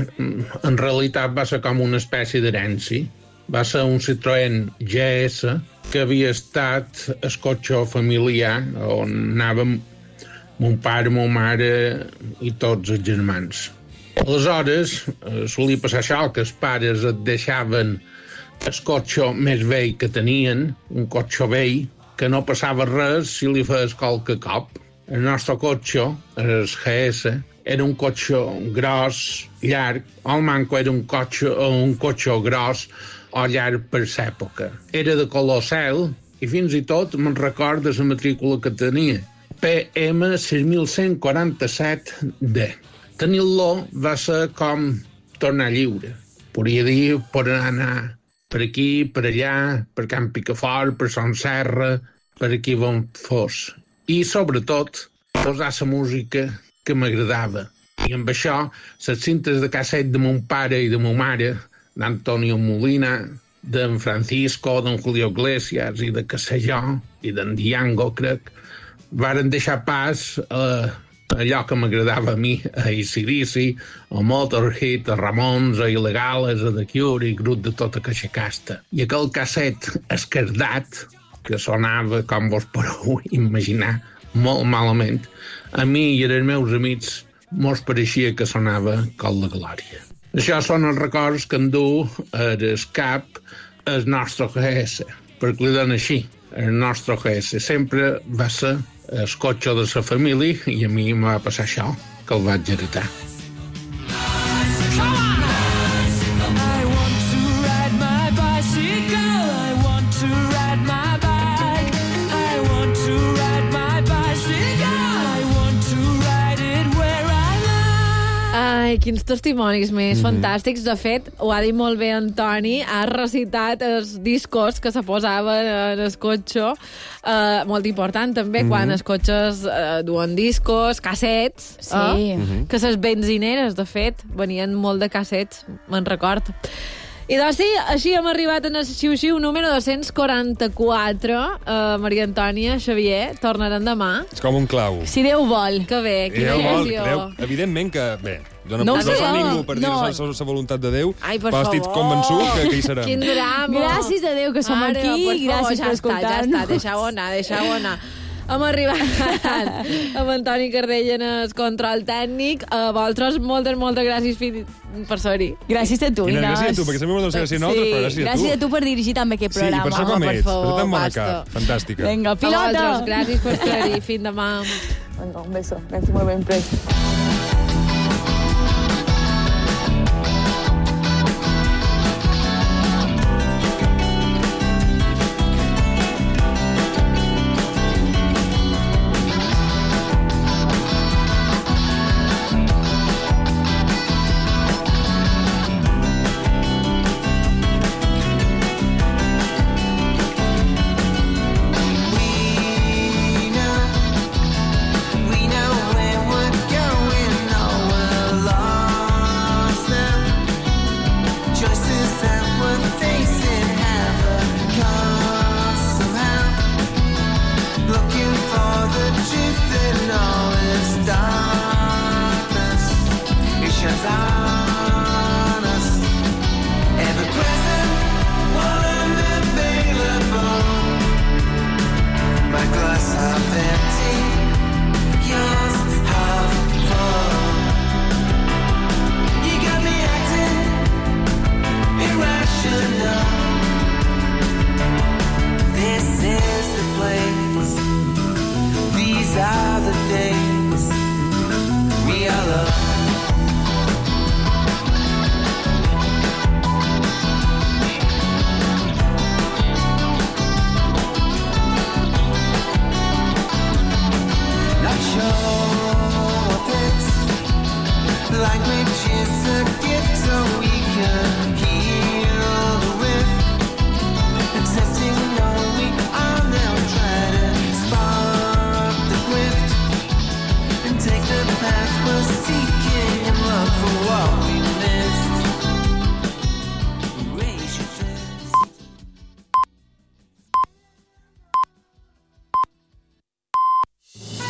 S22: en realitat va ser com una espècie d'herència. Va ser un Citroën G S que havia estat el cotxe familiar on anàvem mon pare, mon mare i tots els germans. Aleshores, solia passar això, que els pares et deixaven el cotxe més vell que tenien, un cotxe vell, que no passava res si li feies qualque cop. El nostre cotxe, el G S, era un cotxe gros, llarg. El manco era un cotxe, un cotxe gros o llarg per l'època. Era de color cel i fins i tot me'n record de la matrícula que tenia. P M sis mil cent quaranta-set D. Tenir-lo va ser com tornar lliure. Podria dir per anar per aquí, per allà, per Can Picafort, per Son Serra, per aquí on fos. I, sobretot, posar la música que m'agradava. I amb això, les cintes de casset de mon pare i de mon mare, d'Antonio Molina, d'en Francisco, d'en Julio Iglesias i de que sé jo, i d'en Diango, crec, varen deixar pas a allò que m'agradava a mi, a A C D C, a Motorhead, a Ramones, a Il·legales, a The Cure i grup de tota aquesta casta. I aquell casset esquerdat, que sonava, com vos podeu imaginar, molt malament, a mi i als meus amics mos pareixia que sonava com la glòria. Això són els records que em du al cap el nostre G S, perquè li donen així, el nostre G S. Sempre va ser el cotxe de la família i a mi em va passar això, que el vaig heretar.
S4: Ai, quins testimonis més mm. fantàstics. De fet, ho ha dit molt bé Antoni, ha recitat els discos que se posaven en el cotxe. Uh, molt important també, mm. quan els cotxes uh, duen discos, cassets,
S6: Sí.
S4: eh? Mm -hmm. que les benzineres, de fet, venien molt de cassets, me'n record. I doncs sí, així hem arribat en el xiu-xiu número dos-cents quaranta-quatre. Uh, Maria Antònia, Xavier, tornarem demà.
S7: És com un clau.
S6: Si Déu vol.
S4: Que bé, quina
S7: Déu vol,
S4: il·lusió.
S7: Déu. Evidentment que, bé, jo no,
S6: No ho
S7: no soc
S6: sabeu.
S7: ningú per dir
S6: No.
S7: la voluntat de Déu,
S4: Ai, per
S7: però estic
S4: favor.
S7: convençut que, que hi serem.
S4: Quin drama.
S6: Gràcies a Déu que som
S4: Ara,
S6: aquí,
S4: per favor,
S6: gràcies
S4: ja
S6: per
S4: està, ja
S6: escoltar-nos.
S4: està, deixeu-ho anar, deixeu-ho anar. Hem arribat amb Antoni Cardell en el control tècnic. A vosaltres, moltes, moltes gràcies fi- per ser-hi.
S6: Gràcies a tu,
S7: Quina
S6: Inés.
S7: gràcies a tu, perquè sempre m'ho dones gràcies a nosaltres, però gràcies a tu.
S6: Gràcies a tu per dirigir també aquest
S7: Sí, i
S6: programa.
S7: per això com
S4: Home, per
S7: ets, per
S4: favor,
S7: això tan bona
S4: basta.
S7: cap. Fantàstica.
S6: Vinga,
S4: A
S6: pilota!
S4: vosaltres, gràcies per ser-hi. Fins demà.
S5: Venga, un beso. Gracias, muy bien, Pres.
S12: These are the days we are loved.